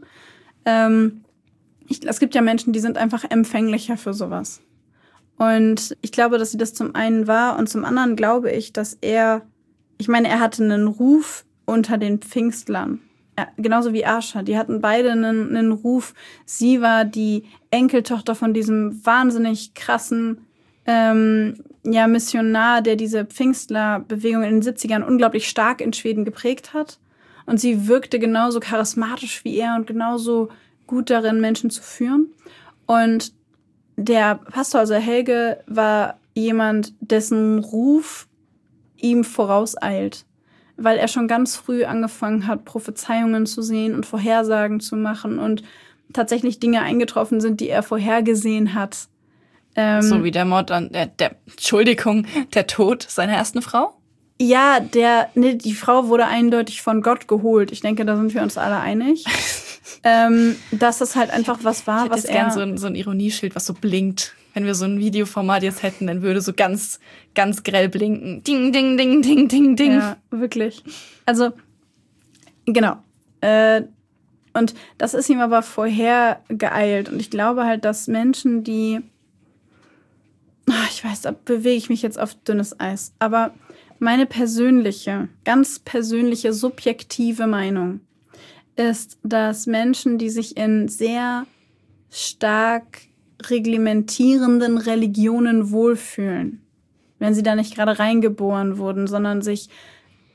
Es gibt ja Menschen, die sind einfach empfänglicher für sowas. Und ich glaube, dass sie das zum einen war und zum anderen glaube ich, dass er hatte einen Ruf unter den Pfingstlern. Ja, genauso wie Asha. Die hatten beide einen Ruf. Sie war die Enkeltochter von diesem wahnsinnig krassen Missionar, der diese Pfingstlerbewegung in den 70ern unglaublich stark in Schweden geprägt hat. Und sie wirkte genauso charismatisch wie er und genauso gut darin, Menschen zu führen. Und der Pastor, also Helge, war jemand, dessen Ruf ihm vorauseilt, weil er schon ganz früh angefangen hat, Prophezeiungen zu sehen und Vorhersagen zu machen und tatsächlich Dinge eingetroffen sind, die er vorhergesehen hat. So wie der Mord an der Tod seiner ersten Frau? Ja, die Frau wurde eindeutig von Gott geholt. Ich denke, da sind wir uns alle einig. Dass das halt einfach was war, was er... Ich hätte gern so ein Ironieschild, was so blinkt. Wenn wir so ein Videoformat jetzt hätten, dann würde so ganz, ganz grell blinken. Ding, ding, ding, ding, ding, ding. Ja, wirklich. Also, genau. Und das ist ihm aber vorher geeilt. Und ich glaube halt, dass Menschen, die... Ich weiß, da bewege ich mich jetzt auf dünnes Eis. Aber meine ganz persönliche, subjektive Meinung ist, dass Menschen, die sich in sehr stark reglementierenden Religionen wohlfühlen, wenn sie da nicht gerade reingeboren wurden, sondern sich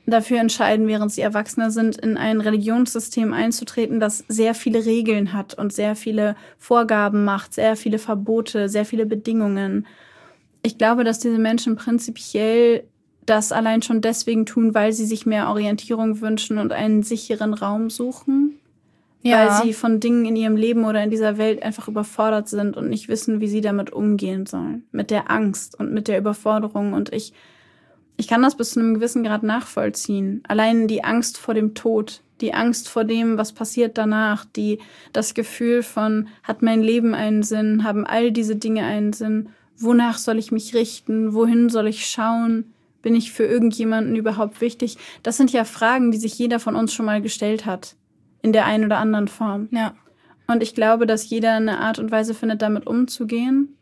dafür entscheiden, während sie Erwachsene sind, in ein Religionssystem einzutreten, das sehr viele Regeln hat und sehr viele Vorgaben macht, sehr viele Verbote, sehr viele Bedingungen. Ich glaube, dass diese Menschen prinzipiell das allein schon deswegen tun, weil sie sich mehr Orientierung wünschen und einen sicheren Raum suchen. Ja. Weil sie von Dingen in ihrem Leben oder in dieser Welt einfach überfordert sind und nicht wissen, wie sie damit umgehen sollen. Mit der Angst und mit der Überforderung. Und ich kann das bis zu einem gewissen Grad nachvollziehen. Allein die Angst vor dem Tod, die Angst vor dem, was passiert danach, das Gefühl von, hat mein Leben einen Sinn, haben all diese Dinge einen Sinn, wonach soll ich mich richten, wohin soll ich schauen, bin ich für irgendjemanden überhaupt wichtig? Das sind ja Fragen, die sich jeder von uns schon mal gestellt hat, in der einen oder anderen Form. Ja. Und ich glaube, dass jeder eine Art und Weise findet, damit umzugehen.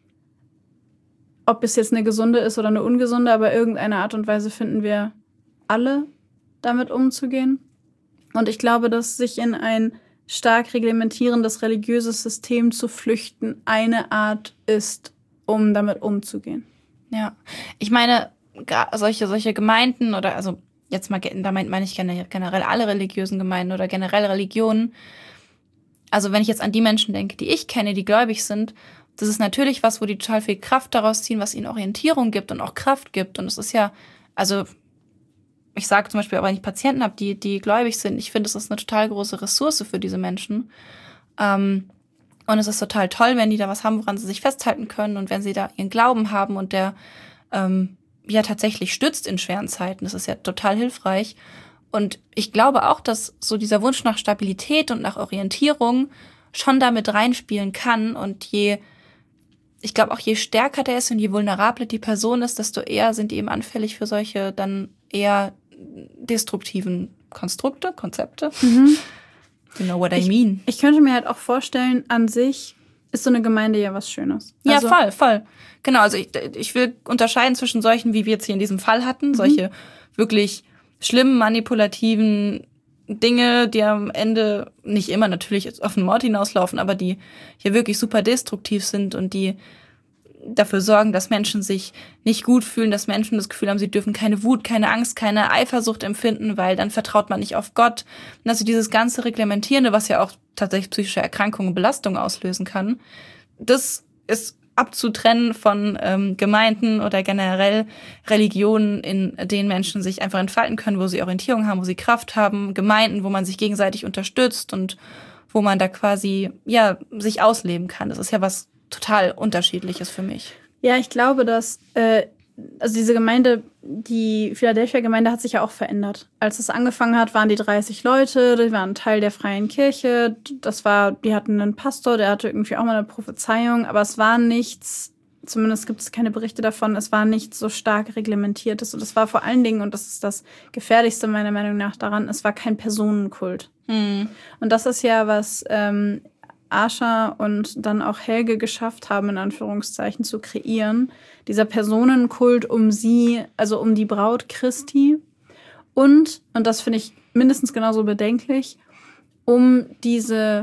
Ob es jetzt eine gesunde ist oder eine ungesunde, aber irgendeine Art und Weise finden wir alle, damit umzugehen. Und ich glaube, dass sich in ein stark reglementierendes religiöses System zu flüchten eine Art ist, um damit umzugehen. Ja, ich meine, solche Gemeinden oder, also jetzt mal, da meine ich generell alle religiösen Gemeinden oder generell Religionen. Also wenn ich jetzt an die Menschen denke, die ich kenne, die gläubig sind, das ist natürlich was, wo die total viel Kraft daraus ziehen, was ihnen Orientierung gibt und auch Kraft gibt. Und es ist ja, also ich sage zum Beispiel, wenn ich Patienten habe, die gläubig sind, ich finde, es ist eine total große Ressource für diese Menschen. Und es ist total toll, wenn die da was haben, woran sie sich festhalten können und wenn sie da ihren Glauben haben und der ja tatsächlich stützt in schweren Zeiten. Das ist ja total hilfreich. Und ich glaube auch, dass so dieser Wunsch nach Stabilität und nach Orientierung schon damit reinspielen kann. Und ich glaube auch, je stärker der ist und je vulnerabler die Person ist, desto eher sind die eben anfällig für solche dann eher destruktiven Konzepte. Mhm. You know what I mean. Ich könnte mir halt auch vorstellen, an sich ist so eine Gemeinde ja was Schönes. Ja, also, voll. Genau, also ich will unterscheiden zwischen solchen, wie wir jetzt hier in diesem Fall hatten, solche wirklich schlimmen, manipulativen Dinge, die am Ende nicht immer natürlich auf den Mord hinauslaufen, aber die hier wirklich super destruktiv sind und die dafür sorgen, dass Menschen sich nicht gut fühlen, dass Menschen das Gefühl haben, sie dürfen keine Wut, keine Angst, keine Eifersucht empfinden, weil dann vertraut man nicht auf Gott. Und also dieses ganze Reglementierende, was ja auch tatsächlich psychische Erkrankungen und Belastungen auslösen kann, das ist abzutrennen von Gemeinden oder generell Religionen, in denen Menschen sich einfach entfalten können, wo sie Orientierung haben, wo sie Kraft haben, Gemeinden, wo man sich gegenseitig unterstützt und wo man da quasi ja sich ausleben kann. Das ist ja was total Unterschiedliches für mich. Ja, ich glaube, dass also diese Gemeinde, die Philadelphia-Gemeinde hat sich ja auch verändert. Als es angefangen hat, waren die 30 Leute, die waren Teil der Freien Kirche. Die hatten einen Pastor, der hatte irgendwie auch mal eine Prophezeiung, aber es war nichts, zumindest gibt es keine Berichte davon, es war nichts so stark reglementiertes. Und es war vor allen Dingen, und das ist das Gefährlichste meiner Meinung nach daran, es war kein Personenkult. Und das ist ja, was Asha und dann auch Helge geschafft haben, in Anführungszeichen, zu kreieren. Dieser Personenkult um sie, also um die Braut Christi. Und das finde ich mindestens genauso bedenklich, um dieses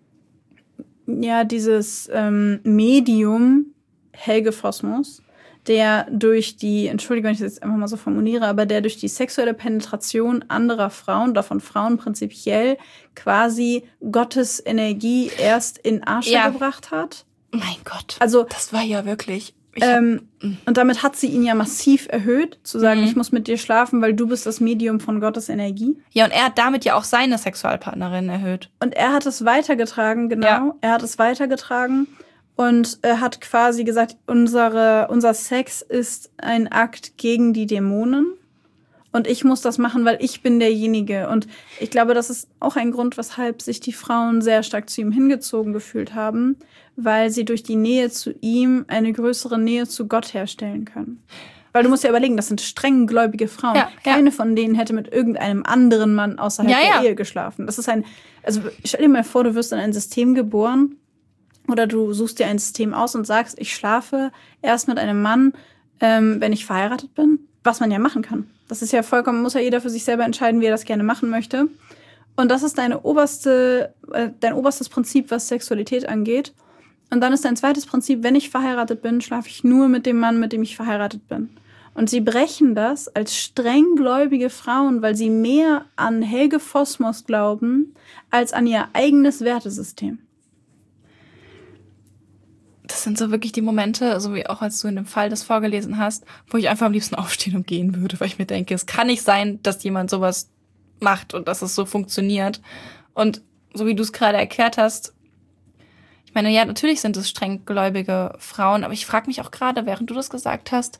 Medium Helge Fossmus, der durch die, Entschuldigung, wenn ich das jetzt einfach mal so formuliere, aber der durch die sexuelle Penetration anderer Frauen, oder von Frauen prinzipiell, quasi Gottes Energie erst in Asche gebracht hat. Mein Gott, also das war ja wirklich... und damit hat sie ihn ja massiv erhöht, zu sagen, ich muss mit dir schlafen, weil du bist das Medium von Gottes Energie. Ja, und er hat damit ja auch seine Sexualpartnerin erhöht. Und er hat es weitergetragen, genau. Ja. Er hat es weitergetragen. Und hat quasi gesagt, unser Sex ist ein Akt gegen die Dämonen. Und ich muss das machen, weil ich bin derjenige. Und ich glaube, das ist auch ein Grund, weshalb sich die Frauen sehr stark zu ihm hingezogen gefühlt haben, weil sie durch die Nähe zu ihm eine größere Nähe zu Gott herstellen können. Weil du musst ja überlegen, das sind streng gläubige Frauen. Ja, keine von denen hätte mit irgendeinem anderen Mann außerhalb der Ehe geschlafen. Das ist also stell dir mal vor, du wirst in ein System geboren, oder du suchst dir ein System aus und sagst, ich schlafe erst mit einem Mann, wenn ich verheiratet bin. Was man ja machen kann. Das ist ja vollkommen, muss ja jeder für sich selber entscheiden, wie er das gerne machen möchte. Und das ist dein oberstes Prinzip, was Sexualität angeht. Und dann ist dein zweites Prinzip, wenn ich verheiratet bin, schlafe ich nur mit dem Mann, mit dem ich verheiratet bin. Und sie brechen das als strenggläubige Frauen, weil sie mehr an Helge Fossmoos glauben, als an ihr eigenes Wertesystem. Das sind so wirklich die Momente, so wie auch als du in dem Fall das vorgelesen hast, wo ich einfach am liebsten aufstehen und gehen würde, weil ich mir denke, es kann nicht sein, dass jemand sowas macht und dass es so funktioniert. Und so wie du es gerade erklärt hast, ich meine, ja, natürlich sind es strenggläubige Frauen, aber ich frage mich auch gerade, während du das gesagt hast,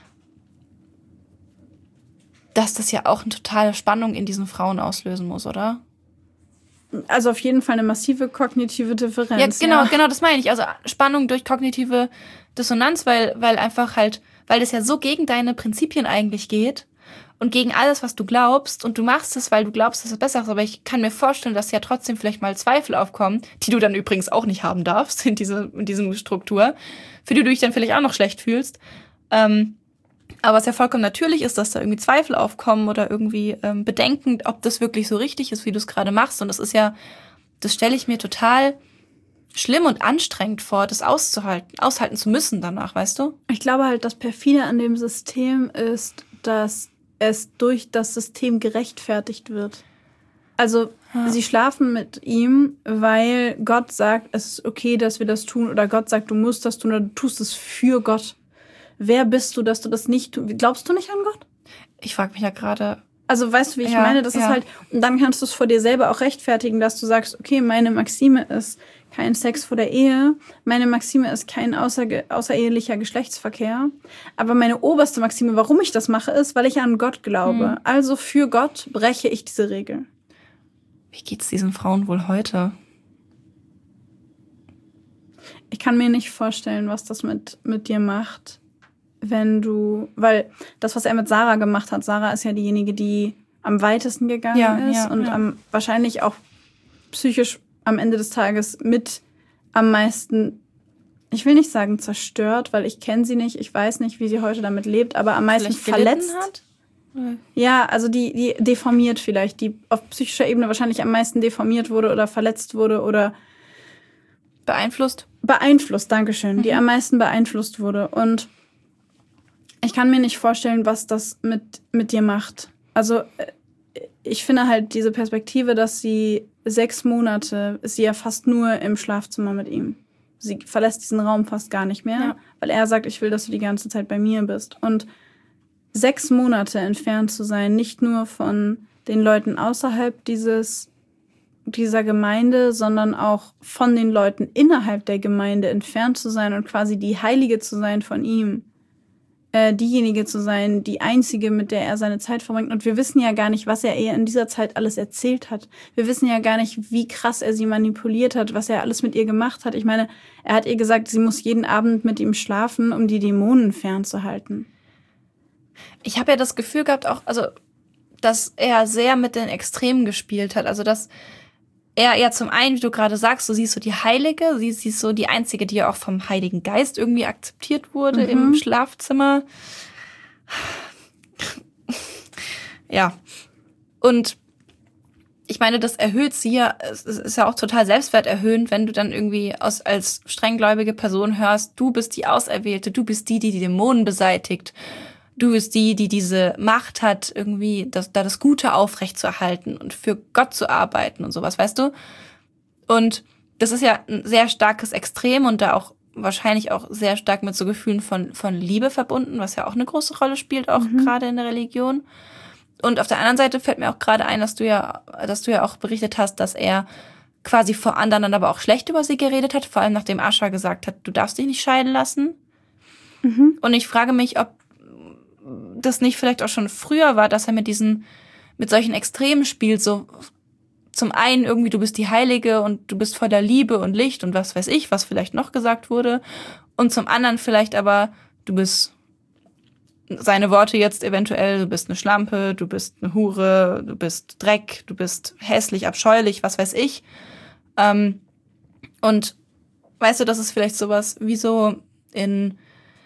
dass das ja auch eine totale Spannung in diesen Frauen auslösen muss, oder? Also auf jeden Fall eine massive kognitive Differenz. Ja, genau, das meine ich. Also Spannung durch kognitive Dissonanz, weil einfach halt, weil das ja so gegen deine Prinzipien eigentlich geht und gegen alles, was du glaubst, und du machst es, weil du glaubst, dass es besser ist, aber ich kann mir vorstellen, dass ja trotzdem vielleicht mal Zweifel aufkommen, die du dann übrigens auch nicht haben darfst in dieser Struktur, für die du dich dann vielleicht auch noch schlecht fühlst. Aber was ja vollkommen natürlich ist, dass da irgendwie Zweifel aufkommen oder irgendwie Bedenken, ob das wirklich so richtig ist, wie du es gerade machst. Und das ist ja, das stelle ich mir total schlimm und anstrengend vor, das aushalten zu müssen danach, weißt du? Ich glaube halt, das Perfide an dem System ist, dass es durch das System gerechtfertigt wird. Also sie schlafen mit ihm, weil Gott sagt, es ist okay, dass wir das tun, oder Gott sagt, du musst das tun, oder du tust es für Gott. Wer bist du, dass du das nicht tust? Glaubst du nicht an Gott? Ich frage mich ja gerade. Also weißt du, wie ich meine? Das ist halt, und dann kannst du es vor dir selber auch rechtfertigen, dass du sagst, okay, meine Maxime ist kein Sex vor der Ehe, meine Maxime ist kein außerehelicher Geschlechtsverkehr, aber meine oberste Maxime, warum ich das mache, ist, weil ich an Gott glaube. Also für Gott breche ich diese Regel. Wie geht's diesen Frauen wohl heute? Ich kann mir nicht vorstellen, was das mit dir macht, weil das, was er mit Sarah gemacht hat, Sarah ist ja diejenige, die am weitesten gegangen ist und wahrscheinlich auch psychisch am Ende des Tages mit am meisten, ich will nicht sagen zerstört, weil ich kenne sie nicht, ich weiß nicht, wie sie heute damit lebt, aber am meisten verletzt hat. Ja, also die deformiert vielleicht, die auf psychischer Ebene wahrscheinlich am meisten deformiert wurde oder verletzt wurde oder beeinflusst, Dankeschön, die am meisten beeinflusst wurde. Und ich kann mir nicht vorstellen, was das mit dir macht. Also ich finde halt diese Perspektive, dass sie 6 Monate, ist sie ja fast nur im Schlafzimmer mit ihm. Sie verlässt diesen Raum fast gar nicht mehr, weil er sagt, ich will, dass du die ganze Zeit bei mir bist. Und 6 Monate entfernt zu sein, nicht nur von den Leuten außerhalb dieser Gemeinde, sondern auch von den Leuten innerhalb der Gemeinde entfernt zu sein und quasi die Heilige zu sein von ihm. Diejenige zu sein, die einzige, mit der er seine Zeit verbringt. Und wir wissen ja gar nicht, was er ihr in dieser Zeit alles erzählt hat. Wir wissen ja gar nicht, wie krass er sie manipuliert hat, was er alles mit ihr gemacht hat. Ich meine, er hat ihr gesagt, sie muss jeden Abend mit ihm schlafen, um die Dämonen fernzuhalten. Ich habe ja das Gefühl gehabt, auch, also, dass er sehr mit den Extremen gespielt hat. Also, dass er ja zum einen, wie du gerade sagst, so sie ist so die Heilige, sie ist so die Einzige, die ja auch vom Heiligen Geist irgendwie akzeptiert wurde im Schlafzimmer. Ja. Und ich meine, das erhöht sie ja, es ist ja auch total selbstwerterhöhend, wenn du dann irgendwie als strenggläubige Person hörst, du bist die Auserwählte, du bist die Dämonen beseitigt. Du bist die diese Macht hat, irgendwie das Gute aufrechtzuerhalten und für Gott zu arbeiten und sowas, weißt du? Und das ist ja ein sehr starkes Extrem und da auch wahrscheinlich auch sehr stark mit so Gefühlen von Liebe verbunden, was ja auch eine große Rolle spielt, auch gerade in der Religion. Und auf der anderen Seite fällt mir auch gerade ein, dass du ja auch berichtet hast, dass er quasi vor anderen dann aber auch schlecht über sie geredet hat, vor allem nachdem Ascha gesagt hat, du darfst dich nicht scheiden lassen. Und ich frage mich, ob das nicht vielleicht auch schon früher war, dass er mit solchen Extremen spielt, so zum einen irgendwie, du bist die Heilige und du bist voller Liebe und Licht und was weiß ich, was vielleicht noch gesagt wurde, und zum anderen vielleicht aber, du bist, seine Worte jetzt eventuell, du bist eine Schlampe, du bist eine Hure, du bist Dreck, du bist hässlich, abscheulich, was weiß ich. Und weißt du, das ist vielleicht sowas wie so in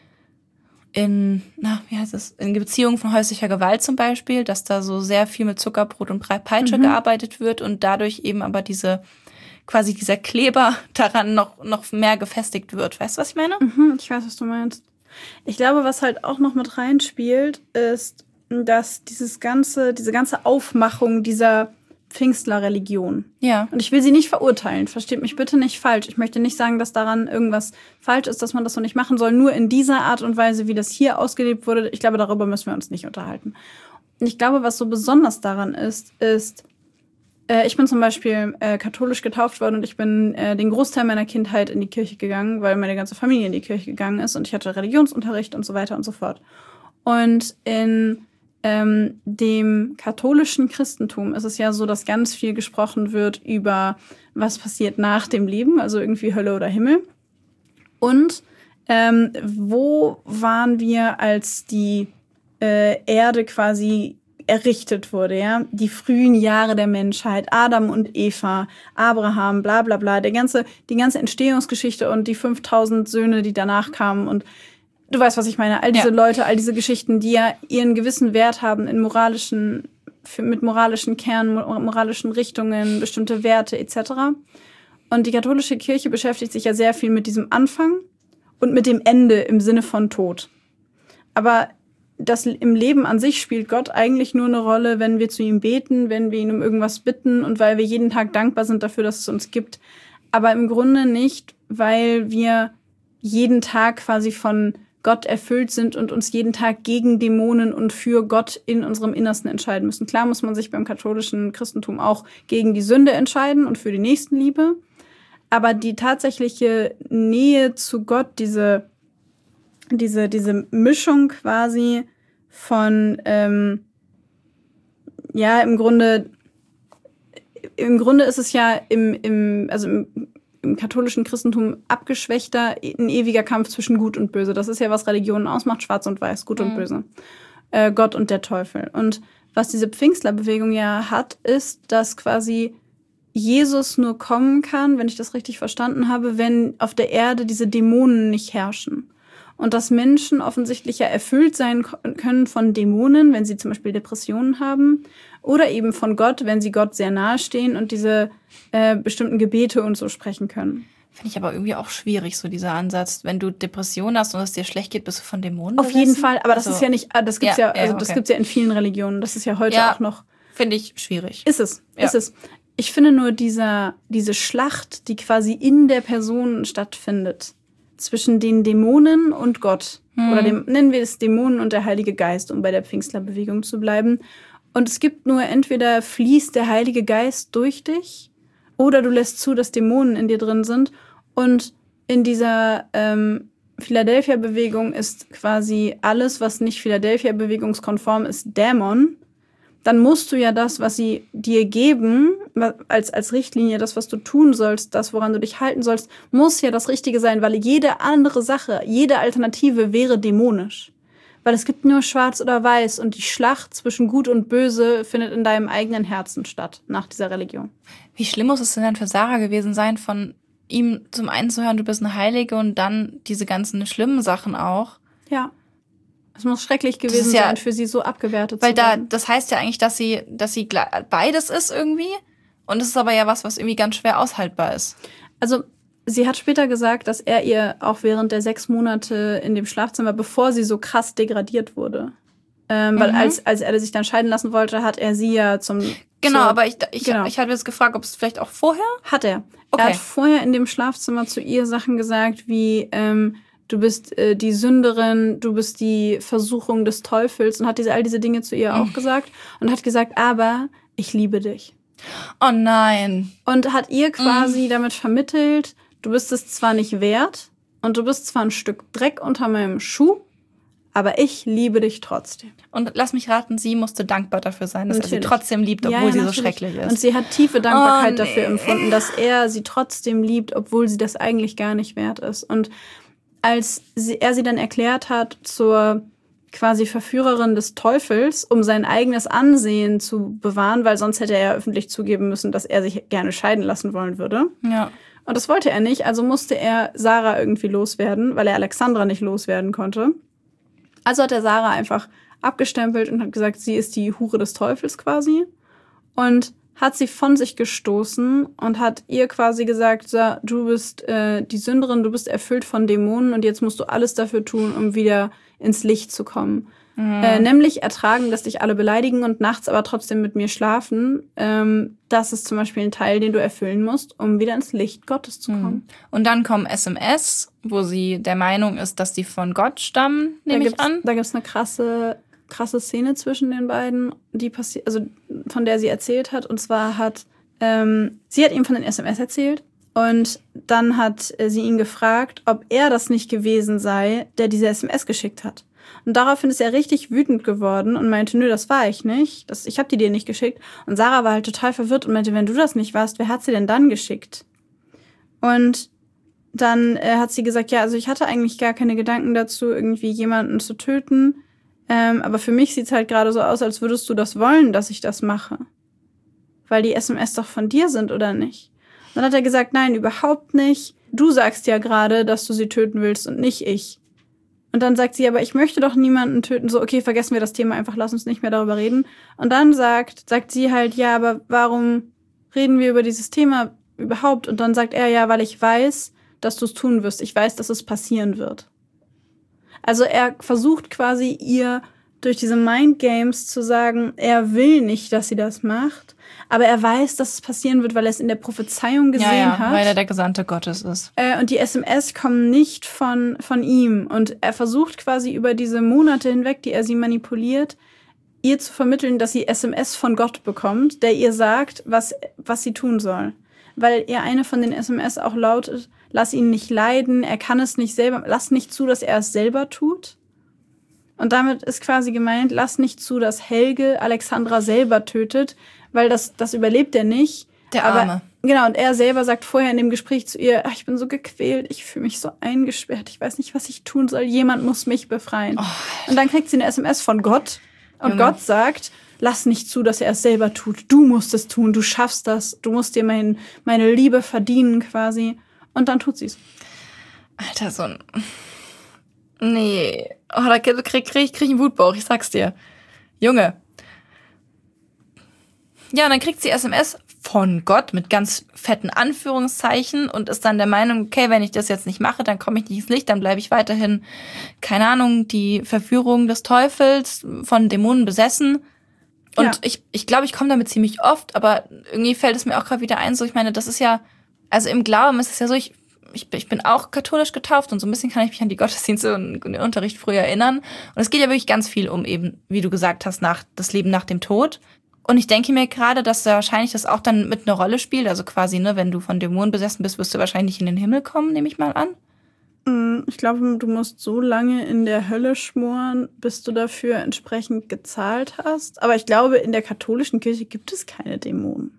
Beziehungen von häuslicher Gewalt zum Beispiel, dass da so sehr viel mit Zuckerbrot und Peitsche gearbeitet wird und dadurch eben aber dieser Kleber daran noch mehr gefestigt wird. Weißt du, was ich meine? Ich weiß, was du meinst. Ich glaube, was halt auch noch mit reinspielt, ist, dass diese ganze Aufmachung dieser Pfingstler-Religion. Ja. Und ich will sie nicht verurteilen, versteht mich bitte nicht falsch. Ich möchte nicht sagen, dass daran irgendwas falsch ist, dass man das so nicht machen soll. Nur in dieser Art und Weise, wie das hier ausgelebt wurde, ich glaube, darüber müssen wir uns nicht unterhalten. Und ich glaube, was so besonders daran ist, ich bin zum Beispiel katholisch getauft worden und ich bin den Großteil meiner Kindheit in die Kirche gegangen, weil meine ganze Familie in die Kirche gegangen ist und ich hatte Religionsunterricht und so weiter und so fort. Und in dem katholischen Christentum ist es ja so, dass ganz viel gesprochen wird über, was passiert nach dem Leben, also irgendwie Hölle oder Himmel. Und wo waren wir, als die Erde quasi errichtet wurde, ja? Die frühen Jahre der Menschheit, Adam und Eva, Abraham, bla bla bla, die ganze Entstehungsgeschichte und die 5000 Söhne, die danach kamen und du weißt, was ich meine. All diese Leute, all diese Geschichten, die ja ihren gewissen Wert haben in mit moralischen Kernen, moralischen Richtungen, bestimmte Werte etc. Und die katholische Kirche beschäftigt sich ja sehr viel mit diesem Anfang und mit dem Ende im Sinne von Tod. Aber das im Leben an sich spielt Gott eigentlich nur eine Rolle, wenn wir zu ihm beten, wenn wir ihn um irgendwas bitten und weil wir jeden Tag dankbar sind dafür, dass es uns gibt. Aber im Grunde nicht, weil wir jeden Tag quasi von Gott erfüllt sind und uns jeden Tag gegen Dämonen und für Gott in unserem Innersten entscheiden müssen. Klar muss man sich beim katholischen Christentum auch gegen die Sünde entscheiden und für die Nächstenliebe. Aber die tatsächliche Nähe zu Gott, diese Mischung quasi von, im Grunde ist es ja im katholischen Christentum abgeschwächter ein ewiger Kampf zwischen Gut und Böse. Das ist ja, was Religionen ausmacht, schwarz und weiß, Gut und Böse. Gott und der Teufel. Und was diese Pfingstlerbewegung ja hat, ist, dass quasi Jesus nur kommen kann, wenn ich das richtig verstanden habe, wenn auf der Erde diese Dämonen nicht herrschen. Und dass Menschen offensichtlich ja erfüllt sein können von Dämonen, wenn sie zum Beispiel Depressionen haben, oder eben von Gott, wenn sie Gott sehr nahe stehen und diese bestimmten Gebete und so sprechen können. Finde ich aber irgendwie auch schwierig, so dieser Ansatz. Wenn du Depressionen hast und es dir schlecht geht, bist du von Dämonen Auf jeden Fall, aber das ist ja nicht, das gibt's das gibt's ja in vielen Religionen. Das ist ja heute auch noch. Finde ich schwierig. Ist es. Ich finde nur diese Schlacht, die quasi in der Person stattfindet, zwischen den Dämonen und Gott. Oder nennen wir es Dämonen und der Heilige Geist, um bei der Pfingstlerbewegung zu bleiben. Und es gibt nur entweder fließt der Heilige Geist durch dich oder du lässt zu, dass Dämonen in dir drin sind. Und in dieser Philadelphia-Bewegung ist quasi alles, was nicht Philadelphia-bewegungskonform ist, Dämon. Dann musst du ja das, was sie dir geben, als Richtlinie, das, was du tun sollst, das, woran du dich halten sollst, muss ja das Richtige sein, weil jede andere Sache, jede Alternative wäre dämonisch. Weil es gibt nur Schwarz oder Weiß und die Schlacht zwischen Gut und Böse findet in deinem eigenen Herzen statt, nach dieser Religion. Wie schlimm muss es denn dann für Sarah gewesen sein, von ihm zum einen zu hören, du bist eine Heilige und dann diese ganzen schlimmen Sachen auch? Ja. Es muss schrecklich gewesen sein, für sie so abgewertet zu werden. Das heißt ja eigentlich, dass sie beides ist irgendwie. Und es ist aber ja was irgendwie ganz schwer aushaltbar ist. Also sie hat später gesagt, dass er ihr auch während der 6 Monate in dem Schlafzimmer, bevor sie so krass degradiert wurde, weil als er sich dann scheiden lassen wollte, hat er sie ja aber ich hatte jetzt gefragt, ob es vielleicht auch vorher? Hat er. Okay. Er hat vorher in dem Schlafzimmer zu ihr Sachen gesagt wie, du bist die Sünderin, du bist die Versuchung des Teufels und hat all diese Dinge zu ihr auch gesagt und hat gesagt, aber ich liebe dich. Oh nein. Und hat ihr quasi damit vermittelt, du bist es zwar nicht wert und du bist zwar ein Stück Dreck unter meinem Schuh, aber ich liebe dich trotzdem. Und lass mich raten, sie musste dankbar dafür sein, dass er sie trotzdem liebt, obwohl sie so schrecklich ist. Und sie hat tiefe Dankbarkeit dafür empfunden, dass er sie trotzdem liebt, obwohl sie das eigentlich gar nicht wert ist. Und als er sie dann erklärt hat zur quasi Verführerin des Teufels, um sein eigenes Ansehen zu bewahren, weil sonst hätte er ja öffentlich zugeben müssen, dass er sich gerne scheiden lassen wollen würde. Ja. Und das wollte er nicht, also musste er Sarah irgendwie loswerden, weil er Alexandra nicht loswerden konnte. Also hat er Sarah einfach abgestempelt und hat gesagt, sie ist die Hure des Teufels quasi und hat sie von sich gestoßen und hat ihr quasi gesagt, so, du bist die Sünderin, du bist erfüllt von Dämonen und jetzt musst du alles dafür tun, um wieder ins Licht zu kommen. Nämlich ertragen, dass dich alle beleidigen und nachts aber trotzdem mit mir schlafen. Das ist zum Beispiel ein Teil, den du erfüllen musst, um wieder ins Licht Gottes zu kommen. Und dann kommen SMS, wo sie der Meinung ist, dass die von Gott stammen, nehme ich an. Da gibt's eine krasse Szene zwischen den beiden, die also von der sie erzählt hat. Und zwar sie hat ihm von den SMS erzählt und dann hat sie ihn gefragt, ob er das nicht gewesen sei, der diese SMS geschickt hat. Und daraufhin ist er richtig wütend geworden und meinte, nö, das war ich nicht. Ich habe die dir nicht geschickt. Und Sarah war halt total verwirrt und meinte, wenn du das nicht warst, wer hat sie denn dann geschickt? Und dann hat sie gesagt, ja, also ich hatte eigentlich gar keine Gedanken dazu, irgendwie jemanden zu töten. Aber für mich sieht's halt gerade so aus, als würdest du das wollen, dass ich das mache. Weil die SMS doch von dir sind, oder nicht? Dann hat er gesagt, nein, überhaupt nicht. Du sagst ja gerade, dass du sie töten willst und nicht ich. Und dann sagt sie, aber ich möchte doch niemanden töten. So, okay, vergessen wir das Thema einfach, lass uns nicht mehr darüber reden. Und dann sagt sie halt, ja, aber warum reden wir über dieses Thema überhaupt? Und dann sagt er, ja, weil ich weiß, dass du es tun wirst. Ich weiß, dass es passieren wird. Also er versucht quasi ihr durch diese Mindgames zu sagen, er will nicht, dass sie das macht, aber er weiß, dass es passieren wird, weil er es in der Prophezeiung gesehen hat. Weil er der Gesandte Gottes ist. Und die SMS kommen nicht von ihm. Und er versucht quasi über diese Monate hinweg, die er sie manipuliert, ihr zu vermitteln, dass sie SMS von Gott bekommt, der ihr sagt, was sie tun soll. Weil ihr eine von den SMS auch lautet, lass ihn nicht leiden, er kann es nicht selber, lass nicht zu, dass er es selber tut. Und damit ist quasi gemeint, lass nicht zu, dass Helge Alexandra selber tötet, weil das überlebt er nicht. Der Arme. Genau, und er selber sagt vorher in dem Gespräch zu ihr, ich bin so gequält, ich fühle mich so eingesperrt, ich weiß nicht, was ich tun soll, jemand muss mich befreien. Und dann kriegt sie eine SMS von Gott und Junge. Gott sagt, lass nicht zu, dass er es selber tut, du musst es tun, du schaffst das, du musst dir meine Liebe verdienen quasi. Und dann tut sie es. Alter, so ein... Nee. Oh, da krieg ich einen Wutbauch, ich sag's dir. Junge. Ja, und dann kriegt sie SMS von Gott mit ganz fetten Anführungszeichen und ist dann der Meinung, okay, wenn ich das jetzt nicht mache, dann komme ich nicht ins Licht, dann bleibe ich weiterhin, keine Ahnung, die Verführung des Teufels, von Dämonen besessen. Und ja. Ich glaube, ich komme damit ziemlich oft, aber irgendwie fällt es mir auch gerade wieder ein, so, ich meine, das ist ja, also im Glauben ist es ja so, ich bin auch katholisch getauft und so ein bisschen kann ich mich an die Gottesdienste und den Unterricht früher erinnern. Und es geht ja wirklich ganz viel um eben, wie du gesagt hast, das Leben nach dem Tod. Und ich denke mir gerade, dass da wahrscheinlich das auch dann mit einer Rolle spielt. Also quasi, ne, wenn du von Dämonen besessen bist, wirst du wahrscheinlich nicht in den Himmel kommen, nehme ich mal an. Ich glaube, du musst so lange in der Hölle schmoren, bis du dafür entsprechend gezahlt hast. Aber ich glaube, in der katholischen Kirche gibt es keine Dämonen.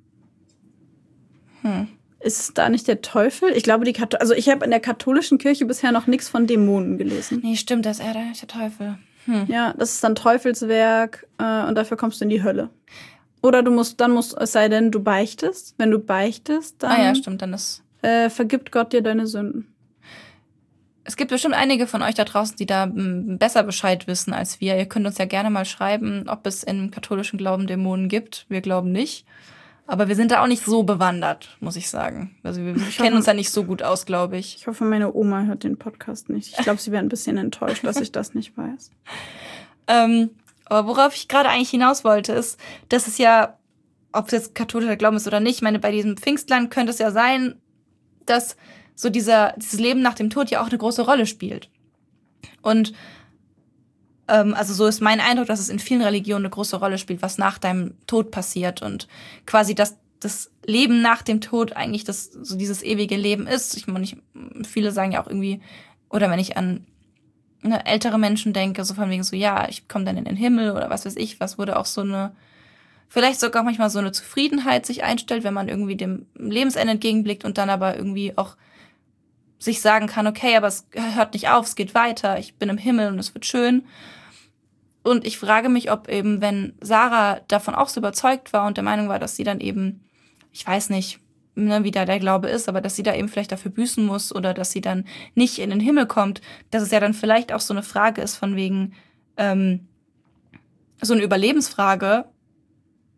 Ist es da nicht der Teufel? Ich glaube, ich habe in der katholischen Kirche bisher noch nichts von Dämonen gelesen. Nee, stimmt, das ist eher der Teufel. Ja, das ist dann Teufelswerk und dafür kommst du in die Hölle. Oder es sei denn, du beichtest. Wenn du beichtest, dann ja, stimmt, dann ist vergibt Gott dir deine Sünden. Es gibt bestimmt einige von euch da draußen, die da besser Bescheid wissen als wir. Ihr könnt uns ja gerne mal schreiben, ob es im katholischen Glauben Dämonen gibt. Wir glauben nicht. Aber wir sind da auch nicht so bewandert, muss ich sagen. Also wir kennen uns da nicht so gut aus, glaube ich. Ich hoffe, meine Oma hört den Podcast nicht. Ich glaube, sie wäre ein bisschen enttäuscht, dass ich das nicht weiß. Aber worauf ich gerade eigentlich hinaus wollte, ist, dass es ja, ob es jetzt katholischer Glauben ist oder nicht, ich meine, bei diesem Pfingstland könnte es ja sein, dass so dieses Leben nach dem Tod ja auch eine große Rolle spielt. Und also so ist mein Eindruck, dass es in vielen Religionen eine große Rolle spielt, was nach deinem Tod passiert und quasi das Leben nach dem Tod eigentlich so dieses ewige Leben ist. Ich meine, viele sagen ja auch irgendwie, oder wenn ich an ältere Menschen denke, so von wegen so, ja, ich komme dann in den Himmel oder was weiß ich, was wurde auch so vielleicht sogar manchmal so eine Zufriedenheit sich einstellt, wenn man irgendwie dem Lebensende entgegenblickt und dann aber irgendwie auch sich sagen kann, okay, aber es hört nicht auf, es geht weiter, ich bin im Himmel und es wird schön. Und ich frage mich, ob eben, wenn Sarah davon auch so überzeugt war und der Meinung war, dass sie dann eben, ich weiß nicht, wie da der Glaube ist, aber dass sie da eben vielleicht dafür büßen muss oder dass sie dann nicht in den Himmel kommt, dass es ja dann vielleicht auch so eine Frage ist von wegen, so eine Überlebensfrage,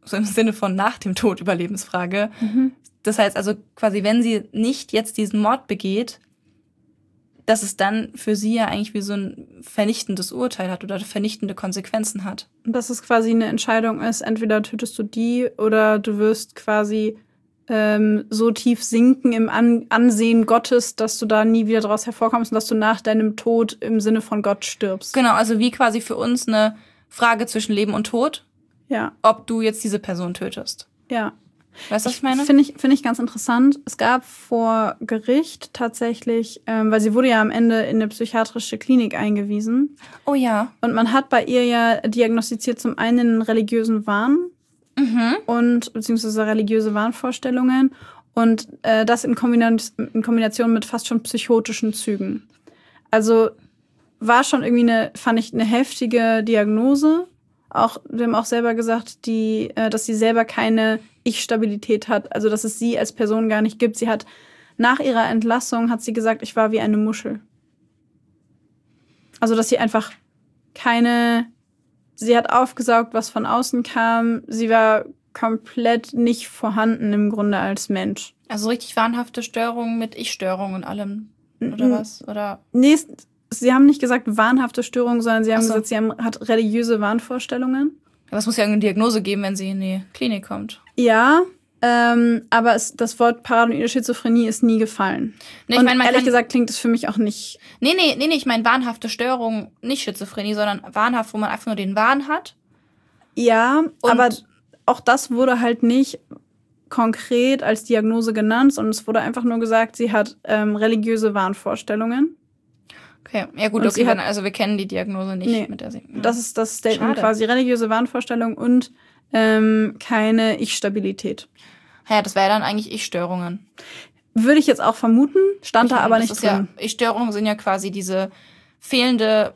so im Sinne von nach dem Tod Überlebensfrage. Das heißt also quasi, wenn sie nicht jetzt diesen Mord begeht, dass es dann für sie ja eigentlich wie so ein vernichtendes Urteil hat oder vernichtende Konsequenzen hat. Dass es quasi eine Entscheidung ist, entweder tötest du die oder du wirst quasi so tief sinken im Ansehen Gottes, dass du da nie wieder draus hervorkommst und dass du nach deinem Tod im Sinne von Gott stirbst. Genau, also wie quasi für uns eine Frage zwischen Leben und Tod, ja, ob du jetzt diese Person tötest. Ja. Weißt du, was ich meine? Finde ich ganz interessant. Es gab vor Gericht tatsächlich, weil sie wurde ja am Ende in eine psychiatrische Klinik eingewiesen. Oh ja. Und man hat bei ihr ja diagnostiziert zum einen einen religiösen Wahn und beziehungsweise religiöse Wahnvorstellungen und das in Kombination mit fast schon psychotischen Zügen. Also war schon irgendwie fand ich eine heftige Diagnose. Wir haben auch selber gesagt, dass sie selber keine Ich-Stabilität hat, also dass es sie als Person gar nicht gibt. Sie hat nach ihrer Entlassung, hat sie gesagt, ich war wie eine Muschel. Also dass sie einfach sie hat aufgesaugt, was von außen kam. Sie war komplett nicht vorhanden im Grunde als Mensch. Also richtig wahnhafte Störungen mit Ich-Störungen und allem, oder was? Oder? Nee, sie haben nicht gesagt wahnhafte Störungen, sondern sie haben gesagt, sie hat religiöse Wahnvorstellungen. Aber es muss ja irgendeine Diagnose geben, wenn sie in die Klinik kommt. Ja, aber das Wort paranoide Schizophrenie ist nie gefallen. Nee, und ehrlich gesagt klingt es für mich auch nicht... Nee, ich meine wahnhafte Störung, nicht Schizophrenie, sondern wahnhaft, wo man einfach nur den Wahn hat. Ja, aber auch das wurde halt nicht konkret als Diagnose genannt, sondern es wurde einfach nur gesagt, sie hat religiöse Wahnvorstellungen. Okay, ja gut, okay, also wir kennen die Diagnose nicht mit der sie. Das ist das Statement quasi, religiöse Wahnvorstellung und keine Ich-Stabilität. Ja, das wäre dann eigentlich Ich-Störungen. Würde ich jetzt auch vermuten, stand da aber nicht drin. Ja, Ich-Störungen sind ja quasi diese fehlende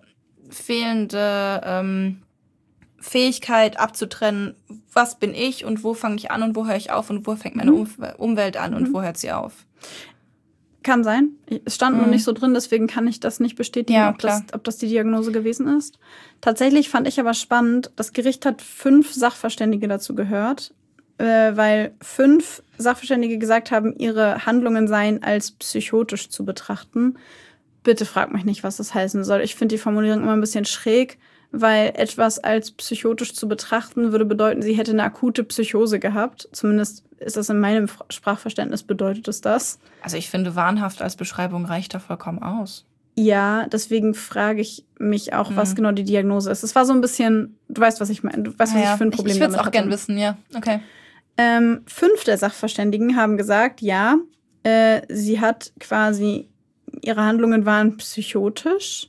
Fähigkeit abzutrennen, was bin ich und wo fange ich an und wo höre ich auf und wo fängt meine Umwelt an und wo hört sie auf. Kann sein. Es stand noch nicht so drin, deswegen kann ich das nicht bestätigen, ja, ob das die Diagnose gewesen ist. Tatsächlich fand ich aber spannend, das Gericht hat 5 Sachverständige dazu gehört, weil 5 Sachverständige gesagt haben, ihre Handlungen seien als psychotisch zu betrachten. Bitte frag mich nicht, was das heißen soll. Ich finde die Formulierung immer ein bisschen schräg, weil etwas als psychotisch zu betrachten würde bedeuten, sie hätte eine akute Psychose gehabt. Zumindest ist das in meinem Sprachverständnis, bedeutet es das. Also ich finde, wahnhaft als Beschreibung reicht da vollkommen aus. Ja, deswegen frage ich mich auch, was genau die Diagnose ist. Es war so ein bisschen, du weißt, was ich meine. Du weißt, was ich für ein Problem damit hatte. Ich würde es auch gern wissen, ja. Okay. 5 der Sachverständigen haben gesagt, ja, sie hat quasi, ihre Handlungen waren psychotisch.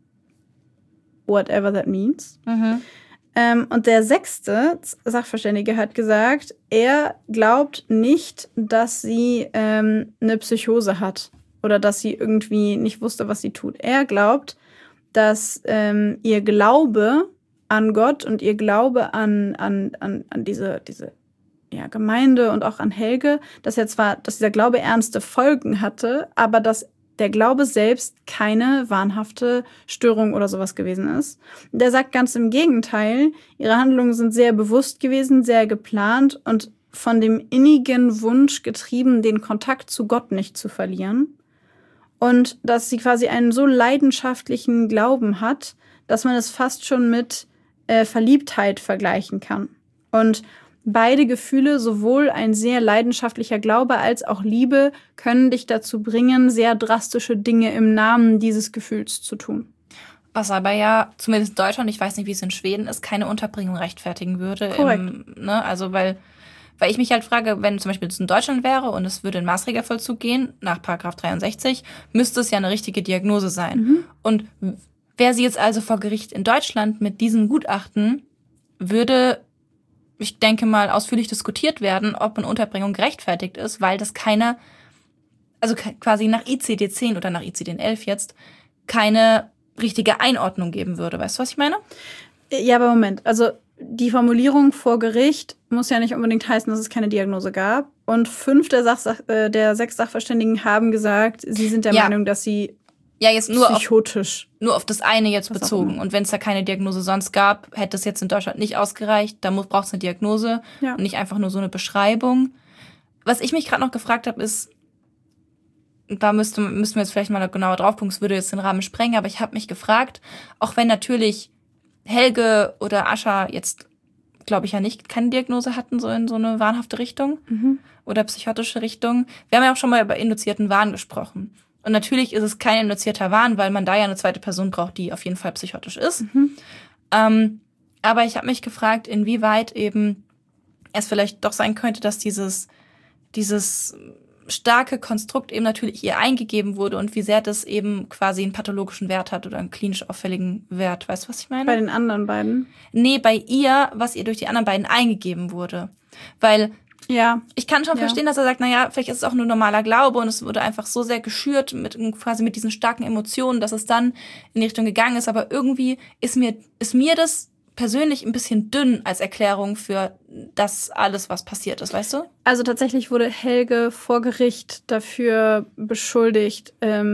Whatever that means. Und der 6. Sachverständige hat gesagt, er glaubt nicht, dass sie eine Psychose hat oder dass sie irgendwie nicht wusste, was sie tut. Er glaubt, dass ihr Glaube an Gott und ihr Glaube an diese Gemeinde und auch an Helge, dass dieser Glaube ernste Folgen hatte, aber dass der Glaube selbst keine wahnhafte Störung oder sowas gewesen ist. Der sagt ganz im Gegenteil, ihre Handlungen sind sehr bewusst gewesen, sehr geplant und von dem innigen Wunsch getrieben, den Kontakt zu Gott nicht zu verlieren. Und dass sie quasi einen so leidenschaftlichen Glauben hat, dass man es fast schon mit Verliebtheit vergleichen kann. Und beide Gefühle, sowohl ein sehr leidenschaftlicher Glaube als auch Liebe, können dich dazu bringen, sehr drastische Dinge im Namen dieses Gefühls zu tun. Was aber ja, zumindest in Deutschland, ich weiß nicht, wie es in Schweden ist, keine Unterbringung rechtfertigen würde. Korrekt. Also weil ich mich halt frage, wenn zum Beispiel das in Deutschland wäre und es würde in Maßregelvollzug gehen, nach § 63, müsste es ja eine richtige Diagnose sein. Und wäre sie jetzt also vor Gericht in Deutschland mit diesem Gutachten, würde, ich denke mal, ausführlich diskutiert werden, ob eine Unterbringung gerechtfertigt ist, weil das quasi nach ICD-10 oder nach ICD-11 jetzt keine richtige Einordnung geben würde. Weißt du, was ich meine? Ja, aber Moment. Also die Formulierung vor Gericht muss ja nicht unbedingt heißen, dass es keine Diagnose gab. Und 5 der 6 Sachverständigen haben gesagt, sie sind der Meinung, dass sie Ja, jetzt psychotisch. Nur auf das eine jetzt bezogen. Und wenn es da keine Diagnose sonst gab, hätte es jetzt in Deutschland nicht ausgereicht. Da braucht es eine Diagnose und nicht einfach nur so eine Beschreibung. Was ich mich gerade noch gefragt habe, ist, da müssten wir jetzt vielleicht mal genauer drauf gucken, es würde jetzt den Rahmen sprengen, aber ich habe mich gefragt, auch wenn natürlich Helge oder Ascha jetzt, glaube ich ja nicht, keine Diagnose hatten, so in so eine wahnhafte Richtung oder psychotische Richtung. Wir haben ja auch schon mal über induzierten Wahn gesprochen. Und natürlich ist es kein induzierter Wahn, weil man da ja eine zweite Person braucht, die auf jeden Fall psychotisch ist. Aber ich habe mich gefragt, inwieweit eben es vielleicht doch sein könnte, dass dieses starke Konstrukt eben natürlich ihr eingegeben wurde und wie sehr das eben quasi einen pathologischen Wert hat oder einen klinisch auffälligen Wert. Weißt du, was ich meine? Bei den anderen beiden? Nee, bei ihr, was ihr durch die anderen beiden eingegeben wurde. Weil ich kann schon verstehen, dass er sagt, naja, vielleicht ist es auch nur normaler Glaube und es wurde einfach so sehr geschürt quasi mit diesen starken Emotionen, dass es dann in die Richtung gegangen ist. Aber irgendwie ist mir das persönlich ein bisschen dünn als Erklärung für das alles, was passiert ist, weißt du? Also tatsächlich wurde Helge vor Gericht dafür beschuldigt,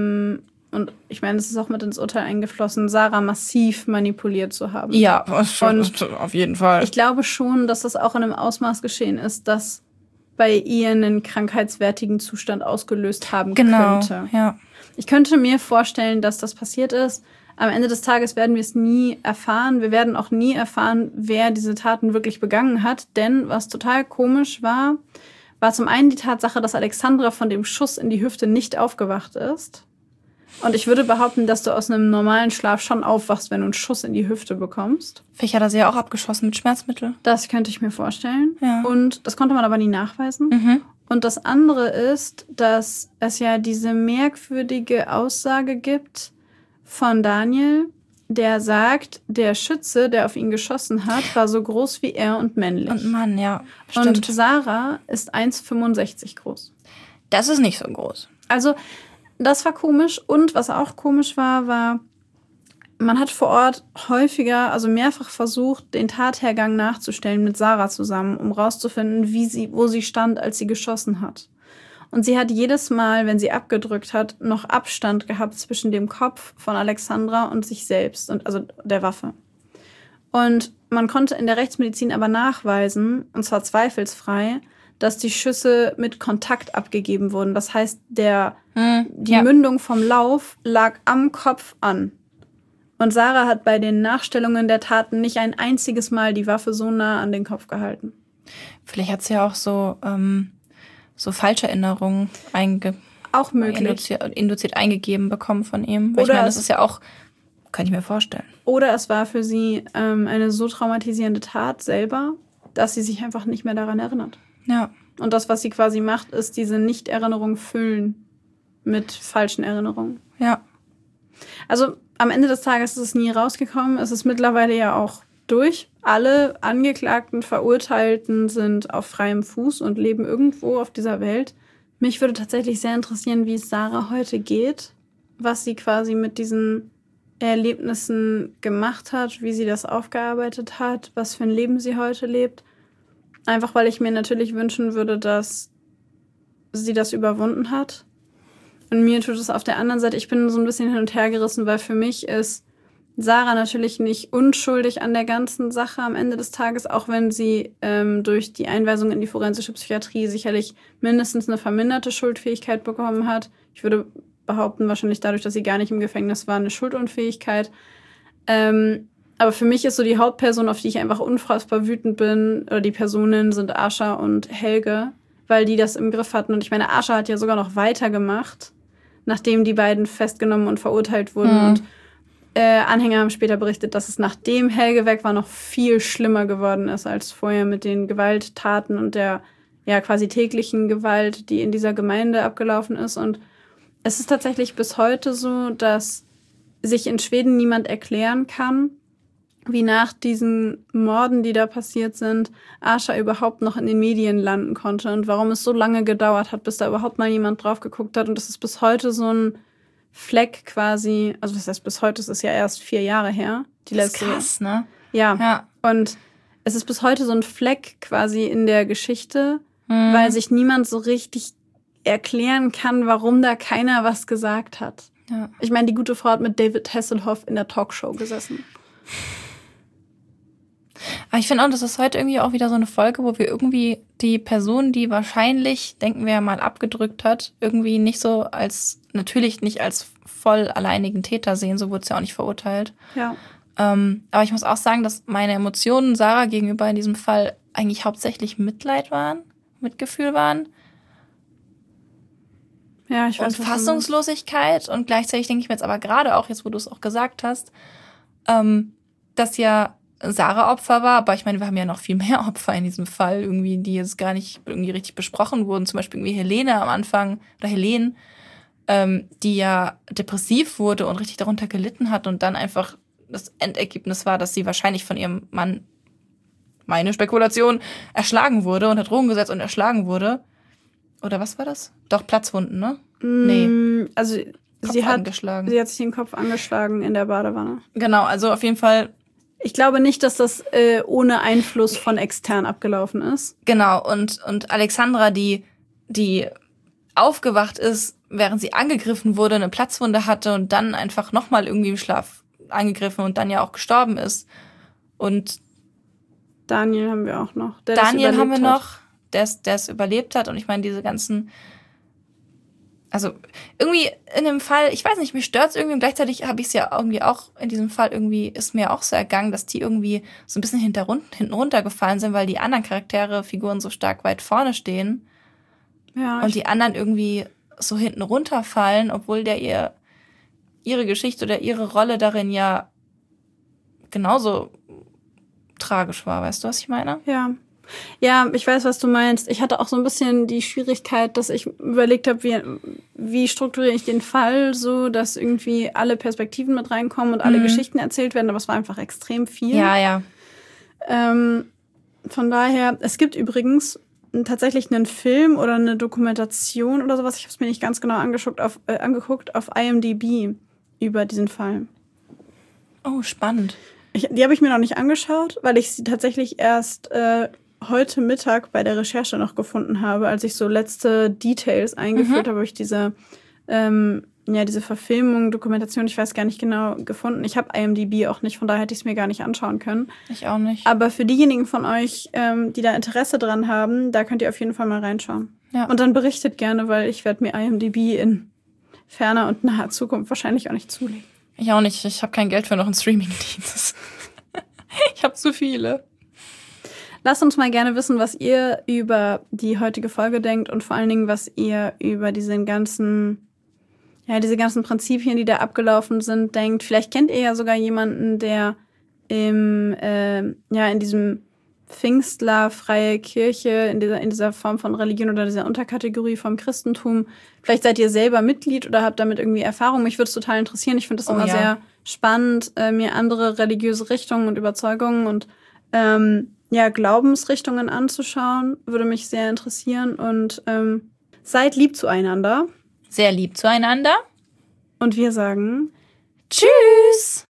und ich meine, es ist auch mit ins Urteil eingeflossen, Sarah massiv manipuliert zu haben. Ja, und auf jeden Fall. Ich glaube schon, dass das auch in einem Ausmaß geschehen ist, dass bei ihr einen krankheitswertigen Zustand ausgelöst haben könnte. Ja. Ich könnte mir vorstellen, dass das passiert ist. Am Ende des Tages werden wir es nie erfahren. Wir werden auch nie erfahren, wer diese Taten wirklich begangen hat. Denn was total komisch war zum einen die Tatsache, dass Alexandra von dem Schuss in die Hüfte nicht aufgewacht ist. Und ich würde behaupten, dass du aus einem normalen Schlaf schon aufwachst, wenn du einen Schuss in die Hüfte bekommst. Vielleicht hat er sie ja auch abgeschossen mit Schmerzmittel. Das könnte ich mir vorstellen. Ja. Und das konnte man aber nie nachweisen. Und das andere ist, dass es ja diese merkwürdige Aussage gibt von Daniel, der sagt, der Schütze, der auf ihn geschossen hat, war so groß wie er und männlich. Und Mann, ja. Stimmt. Und Sarah ist 1,65 groß. Das ist nicht so groß. Also das war komisch. Und was auch komisch war, man hat vor Ort mehrfach versucht, den Tathergang nachzustellen mit Sarah zusammen, um rauszufinden, wo sie stand, als sie geschossen hat. Und sie hat jedes Mal, wenn sie abgedrückt hat, noch Abstand gehabt zwischen dem Kopf von Alexandra und sich selbst, also der Waffe. Und man konnte in der Rechtsmedizin aber nachweisen, und zwar zweifelsfrei, dass die Schüsse mit Kontakt abgegeben wurden. Das heißt, die Mündung vom Lauf lag am Kopf an. Und Sarah hat bei den Nachstellungen der Taten nicht ein einziges Mal die Waffe so nah an den Kopf gehalten. Vielleicht hat sie ja auch so falsche Erinnerungen auch möglich. Induziert eingegeben bekommen von ihm. Weil ich meine, das ist ja auch, kann ich mir vorstellen. Oder es war für sie eine so traumatisierende Tat selber, dass sie sich einfach nicht mehr daran erinnert. Ja. Und das, was sie quasi macht, ist diese Nicht-Erinnerung füllen mit falschen Erinnerungen. Ja. Also am Ende des Tages ist es nie rausgekommen. Es ist mittlerweile ja auch durch. Alle Angeklagten, Verurteilten sind auf freiem Fuß und leben irgendwo auf dieser Welt. Mich würde tatsächlich sehr interessieren, wie es Sarah heute geht, was sie quasi mit diesen Erlebnissen gemacht hat, wie sie das aufgearbeitet hat, was für ein Leben sie heute lebt. Einfach weil ich mir natürlich wünschen würde, dass sie das überwunden hat. Und mir tut es auf der anderen Seite, ich bin so ein bisschen hin und her gerissen, weil für mich ist Sarah natürlich nicht unschuldig an der ganzen Sache am Ende des Tages, auch wenn sie durch die Einweisung in die forensische Psychiatrie sicherlich mindestens eine verminderte Schuldfähigkeit bekommen hat. Ich würde behaupten, wahrscheinlich dadurch, dass sie gar nicht im Gefängnis war, eine Schuldunfähigkeit. Aber für mich ist so die Hauptperson, auf die ich einfach unfassbar wütend bin, oder die Personen sind Ascha und Helge, weil die das im Griff hatten. Und ich meine, Ascha hat ja sogar noch weitergemacht, nachdem die beiden festgenommen und verurteilt wurden. Und Anhänger haben später berichtet, dass es nachdem Helge weg war, noch viel schlimmer geworden ist als vorher mit den Gewalttaten und der quasi täglichen Gewalt, die in dieser Gemeinde abgelaufen ist. Und es ist tatsächlich bis heute so, dass sich in Schweden niemand erklären kann, wie nach diesen Morden, die da passiert sind, Ascha überhaupt noch in den Medien landen konnte und warum es so lange gedauert hat, bis da überhaupt mal jemand drauf geguckt hat. Und das ist bis heute so ein Fleck quasi, also was heißt bis heute, es ist ja erst 4 Jahre her. Das ist krass, ne? Ja. Und es ist bis heute so ein Fleck quasi in der Geschichte, weil sich niemand so richtig erklären kann, warum da keiner was gesagt hat. Ja. Ich meine, die gute Frau hat mit David Hasselhoff in der Talkshow gesessen. Aber ich finde auch, das ist heute irgendwie auch wieder so eine Folge, wo wir irgendwie die Person, die wahrscheinlich, denken wir mal, abgedrückt hat, irgendwie nicht so natürlich nicht als voll alleinigen Täter sehen, so wurde es ja auch nicht verurteilt. Ja. Aber ich muss auch sagen, dass meine Emotionen Sarah gegenüber in diesem Fall eigentlich hauptsächlich Mitleid waren, Mitgefühl waren. Ja, ich weiß, und Fassungslosigkeit. Und gleichzeitig denke ich mir jetzt aber gerade auch, jetzt wo du es auch gesagt hast, dass ja Sarah Opfer war, aber ich meine, wir haben ja noch viel mehr Opfer in diesem Fall, irgendwie, die jetzt gar nicht irgendwie richtig besprochen wurden. Zum Beispiel irgendwie Helene am Anfang, oder Helene, die ja depressiv wurde und richtig darunter gelitten hat und dann einfach das Endergebnis war, dass sie wahrscheinlich von ihrem Mann, meine Spekulation, erschlagen wurde, unter Drogen gesetzt und erschlagen wurde. Oder was war das? Doch, Platzwunden, ne? Nee. Also sie hat sich den Kopf angeschlagen in der Badewanne. Genau, also auf jeden Fall. Ich glaube nicht, dass das ohne Einfluss von extern abgelaufen ist. Genau, und Alexandra, die aufgewacht ist, während sie angegriffen wurde, eine Platzwunde hatte und dann einfach nochmal irgendwie im Schlaf angegriffen und dann ja auch gestorben ist. Und Daniel haben wir auch noch. Daniel haben wir noch, der es überlebt hat. Und ich meine, diese ganzen, also irgendwie in dem Fall, ich weiß nicht, mich stört's irgendwie und gleichzeitig habe ich es ja irgendwie auch in diesem Fall irgendwie, ist mir auch so ergangen, dass die irgendwie so ein bisschen hinten runtergefallen sind, weil die anderen Figuren so stark weit vorne stehen. Ja. Und die anderen irgendwie so hinten runterfallen, obwohl ihre Geschichte oder ihre Rolle darin ja genauso tragisch war. Weißt du, was ich meine? Ja. Ja, ich weiß, was du meinst. Ich hatte auch so ein bisschen die Schwierigkeit, dass ich überlegt habe, wie strukturiere ich den Fall so, dass irgendwie alle Perspektiven mit reinkommen und alle Geschichten erzählt werden, aber es war einfach extrem viel. Ja. Von daher, es gibt übrigens tatsächlich einen Film oder eine Dokumentation oder sowas, ich habe es mir nicht ganz genau angeguckt auf IMDb über diesen Fall. Oh, spannend. Die habe ich mir noch nicht angeschaut, weil ich sie tatsächlich erst heute Mittag bei der Recherche noch gefunden habe, als ich so letzte Details eingeführt habe, ich diese Verfilmung, Dokumentation, ich weiß gar nicht genau, gefunden. Ich habe IMDb auch nicht, von daher hätte ich es mir gar nicht anschauen können. Ich auch nicht. Aber für diejenigen von euch, die da Interesse dran haben, da könnt ihr auf jeden Fall mal reinschauen. Ja. Und dann berichtet gerne, weil ich werde mir IMDb in ferner und naher Zukunft wahrscheinlich auch nicht zulegen. Ich auch nicht. Ich habe kein Geld für noch einen Streaming-Dienst. Ich habe zu viele. Lasst uns mal gerne wissen, was ihr über die heutige Folge denkt und vor allen Dingen, was ihr über diese ganzen Prinzipien, die da abgelaufen sind, denkt. Vielleicht kennt ihr ja sogar jemanden, der in diesem Pfingstler, freie Kirche, in dieser Form von Religion oder dieser Unterkategorie vom Christentum. Vielleicht seid ihr selber Mitglied oder habt damit irgendwie Erfahrung. Mich würde es total interessieren. Ich finde es immer sehr spannend, mir andere religiöse Richtungen und Überzeugungen und Glaubensrichtungen anzuschauen. Würde mich sehr interessieren. Und seid lieb zueinander. Sehr lieb zueinander. Und wir sagen Tschüss!